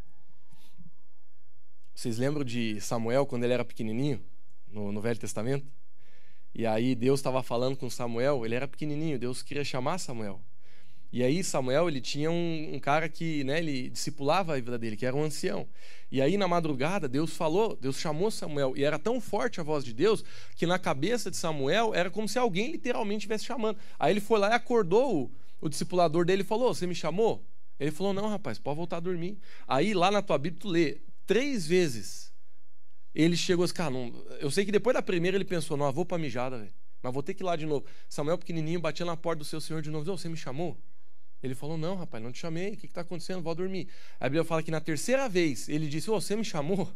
Vocês lembram de Samuel quando ele era pequenininho, no Velho Testamento? E aí Deus estava falando com Samuel, ele era pequenininho, Deus queria chamar Samuel. E aí Samuel, ele tinha um cara que, né, ele discipulava a vida dele, que era um ancião. E aí na madrugada Deus chamou Samuel, e era tão forte a voz de Deus que na cabeça de Samuel era como se alguém literalmente estivesse chamando. Aí ele foi lá e acordou o discipulador dele e falou: você me chamou? Ele falou: não, rapaz, pode voltar a dormir. Aí lá na tua Bíblia tu lê 3 vezes. Ele chegou assim, cara, eu sei que depois da primeira ele pensou: não, eu vou pra mijada, velho, mas vou ter que ir lá de novo. Samuel pequenininho batia na porta do seu senhor de novo: você me chamou? Ele falou: não, rapaz, não te chamei, o que está acontecendo? Vou dormir. A Bíblia fala que na terceira vez ele disse: você me chamou?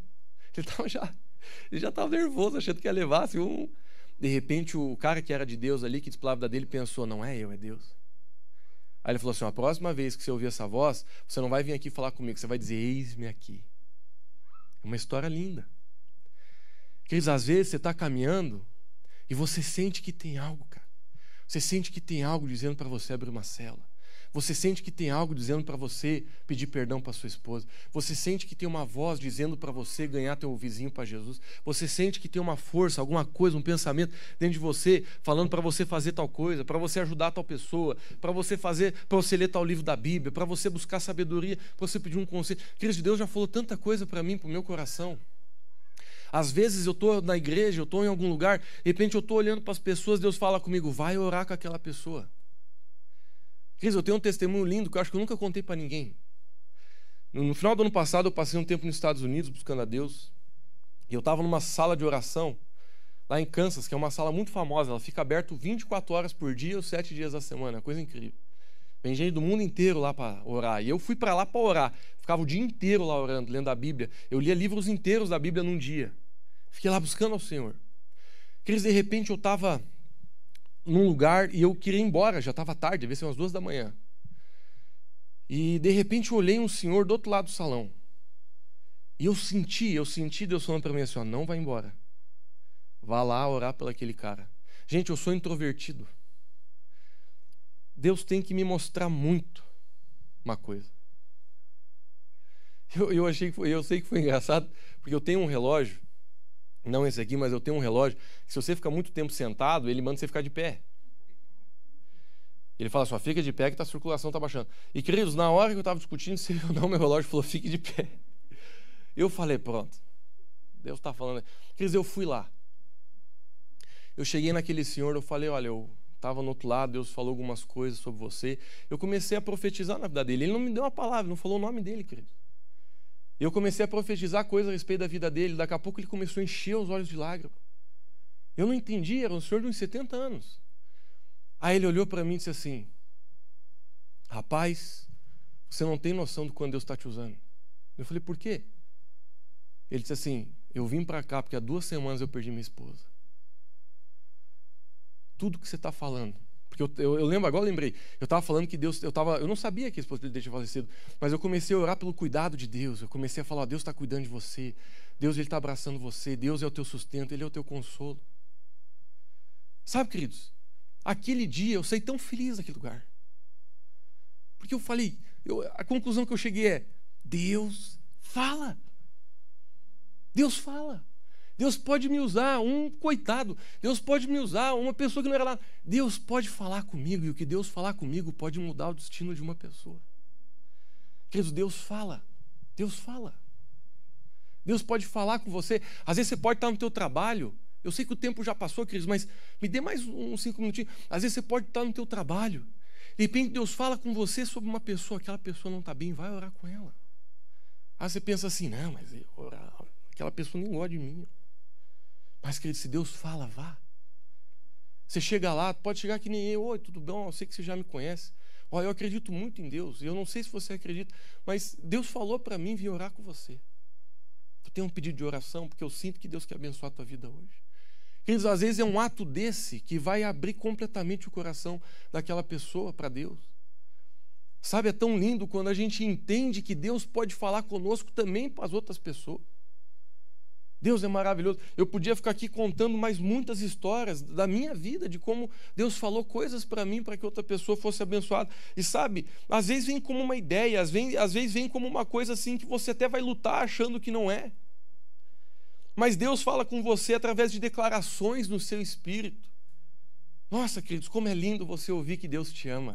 Ele já estava nervoso, achando que ia levar assim, De repente o cara que era de Deus ali, que discipulava a vida dele, pensou: não é eu, é Deus. Aí ele falou assim: a próxima vez que você ouvir essa voz, você não vai vir aqui falar comigo, você vai dizer: eis-me aqui. É uma história linda. Queridos, às vezes você está caminhando e você sente que tem algo, cara. Você sente que tem algo dizendo para você abrir uma cela. Você sente que tem algo dizendo para você pedir perdão para sua esposa. Você sente que tem uma voz dizendo para você ganhar teu vizinho para Jesus. Você sente que tem uma força, alguma coisa, um pensamento dentro de você falando para você fazer tal coisa, para você ajudar tal pessoa, para você ler tal livro da Bíblia, para você buscar sabedoria, para você pedir um conselho. Querido, Deus já falou tanta coisa para mim, para o meu coração. Às vezes eu estou na igreja, eu estou em algum lugar, de repente eu estou olhando para as pessoas, Deus fala comigo: vai orar com aquela pessoa. Cris, eu tenho um testemunho lindo que eu acho que eu nunca contei para ninguém. No final do ano passado, eu passei um tempo nos Estados Unidos buscando a Deus. E eu estava numa sala de oração, lá em Kansas, que é uma sala muito famosa. Ela fica aberta 24 horas por dia, os 7 dias da semana. É coisa incrível. Vem gente do mundo inteiro lá para orar. E eu fui para lá para orar. Ficava o dia inteiro lá orando, lendo a Bíblia. Eu lia livros inteiros da Bíblia num dia. Fiquei lá buscando ao Senhor. Cris, de repente eu estava num lugar e eu queria ir embora, já estava tarde, devia ser umas 2 da manhã. E de repente eu olhei um senhor do outro lado do salão. E eu senti Deus falando para mim assim: ó, não vai embora. Vá lá orar pelo aquele cara. Gente, eu sou introvertido. Deus tem que me mostrar muito uma coisa. Eu sei que foi engraçado, porque eu tenho um relógio. Não esse aqui, mas eu tenho um relógio que, se você ficar muito tempo sentado, ele manda você ficar de pé. Ele fala só: fica de pé que a circulação está baixando. E, queridos, na hora que eu estava discutindo se ou não, meu relógio falou: fique de pé. Eu falei: pronto, Deus está falando. Queridos, eu fui lá. Eu cheguei naquele senhor, eu falei: olha, eu estava no outro lado, Deus falou algumas coisas sobre você. Eu comecei a profetizar na vida dele. Ele não me deu uma palavra, não falou o nome dele, querido. Eu comecei a profetizar coisas a respeito da vida dele. Daqui a pouco ele começou a encher os olhos de lágrimas. Eu não entendi, era um senhor de uns 70 anos. Aí ele olhou para mim e disse assim: rapaz, você não tem noção de quando Deus está te usando. Eu falei: por quê? Ele disse assim: eu vim para cá porque há 2 semanas eu perdi minha esposa. Tudo que você está falando. Porque eu lembro, agora eu lembrei. Eu estava falando que Deus, eu não sabia que a esposa dele tinha falecido, mas eu comecei a orar pelo cuidado de Deus. Eu comecei a falar: ó, Deus está cuidando de você. Deus, Ele está abraçando você. Deus é o teu sustento, Ele é o teu consolo. Sabe, queridos, aquele dia eu saí tão feliz daquele lugar. Porque eu falei, a conclusão que eu cheguei é: Deus fala. Deus fala. Deus pode me usar um coitado. Deus pode me usar uma pessoa que não era nada. Deus pode falar comigo, e o que Deus falar comigo pode mudar o destino de uma pessoa. Queridos, Deus fala. Deus fala. Deus pode falar com você. Às vezes você pode estar no teu trabalho. Eu sei que o tempo já passou, queridos, mas me dê mais uns 5 minutinhos. Às vezes você pode estar no teu trabalho. De repente Deus fala com você sobre uma pessoa. Aquela pessoa não está bem, vai orar com ela. Aí você pensa assim: não, mas orar, aquela pessoa nem gosta de mim. Mas, querido, se Deus fala, vá. Você chega lá, pode chegar que nem eu: oi, tudo bom? Eu sei que você já me conhece. Olha, eu acredito muito em Deus. Eu não sei se você acredita, mas Deus falou para mim vir orar com você. Eu tenho um pedido de oração, porque eu sinto que Deus quer abençoar a tua vida hoje. Queridos, às vezes é um ato desse que vai abrir completamente o coração daquela pessoa para Deus. Sabe, é tão lindo quando a gente entende que Deus pode falar conosco também para as outras pessoas. Deus é maravilhoso. Eu podia ficar aqui contando mais muitas histórias da minha vida, de como Deus falou coisas para mim para que outra pessoa fosse abençoada. E sabe, às vezes vem como uma ideia, às vezes vem como uma coisa assim que você até vai lutar achando que não é. Mas Deus fala com você através de declarações no seu espírito. Nossa, queridos, como é lindo você ouvir que Deus te ama.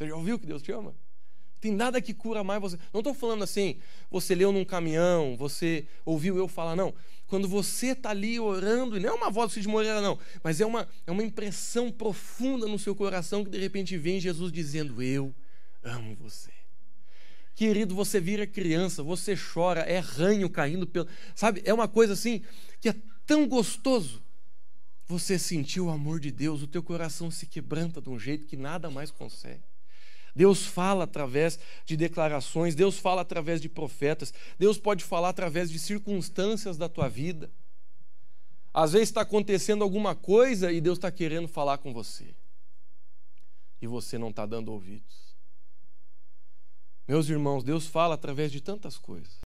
Você já ouviu que Deus te ama? Tem nada que cura mais você. Não estou falando assim, você leu num caminhão, você ouviu eu falar, não. Quando você está ali orando, e não é uma voz de Moreira, não, mas é uma impressão profunda no seu coração que de repente vem Jesus dizendo, eu amo você. Querido, você vira criança, você chora, é ranho caindo pelo... Sabe, é uma coisa assim que é tão gostoso. Você sentiu o amor de Deus, o teu coração se quebranta de um jeito que nada mais consegue. Deus fala através de declarações, Deus fala através de profetas, Deus pode falar através de circunstâncias da tua vida. Às vezes está acontecendo alguma coisa e Deus está querendo falar com você. E você não está dando ouvidos. Meus irmãos, Deus fala através de tantas coisas.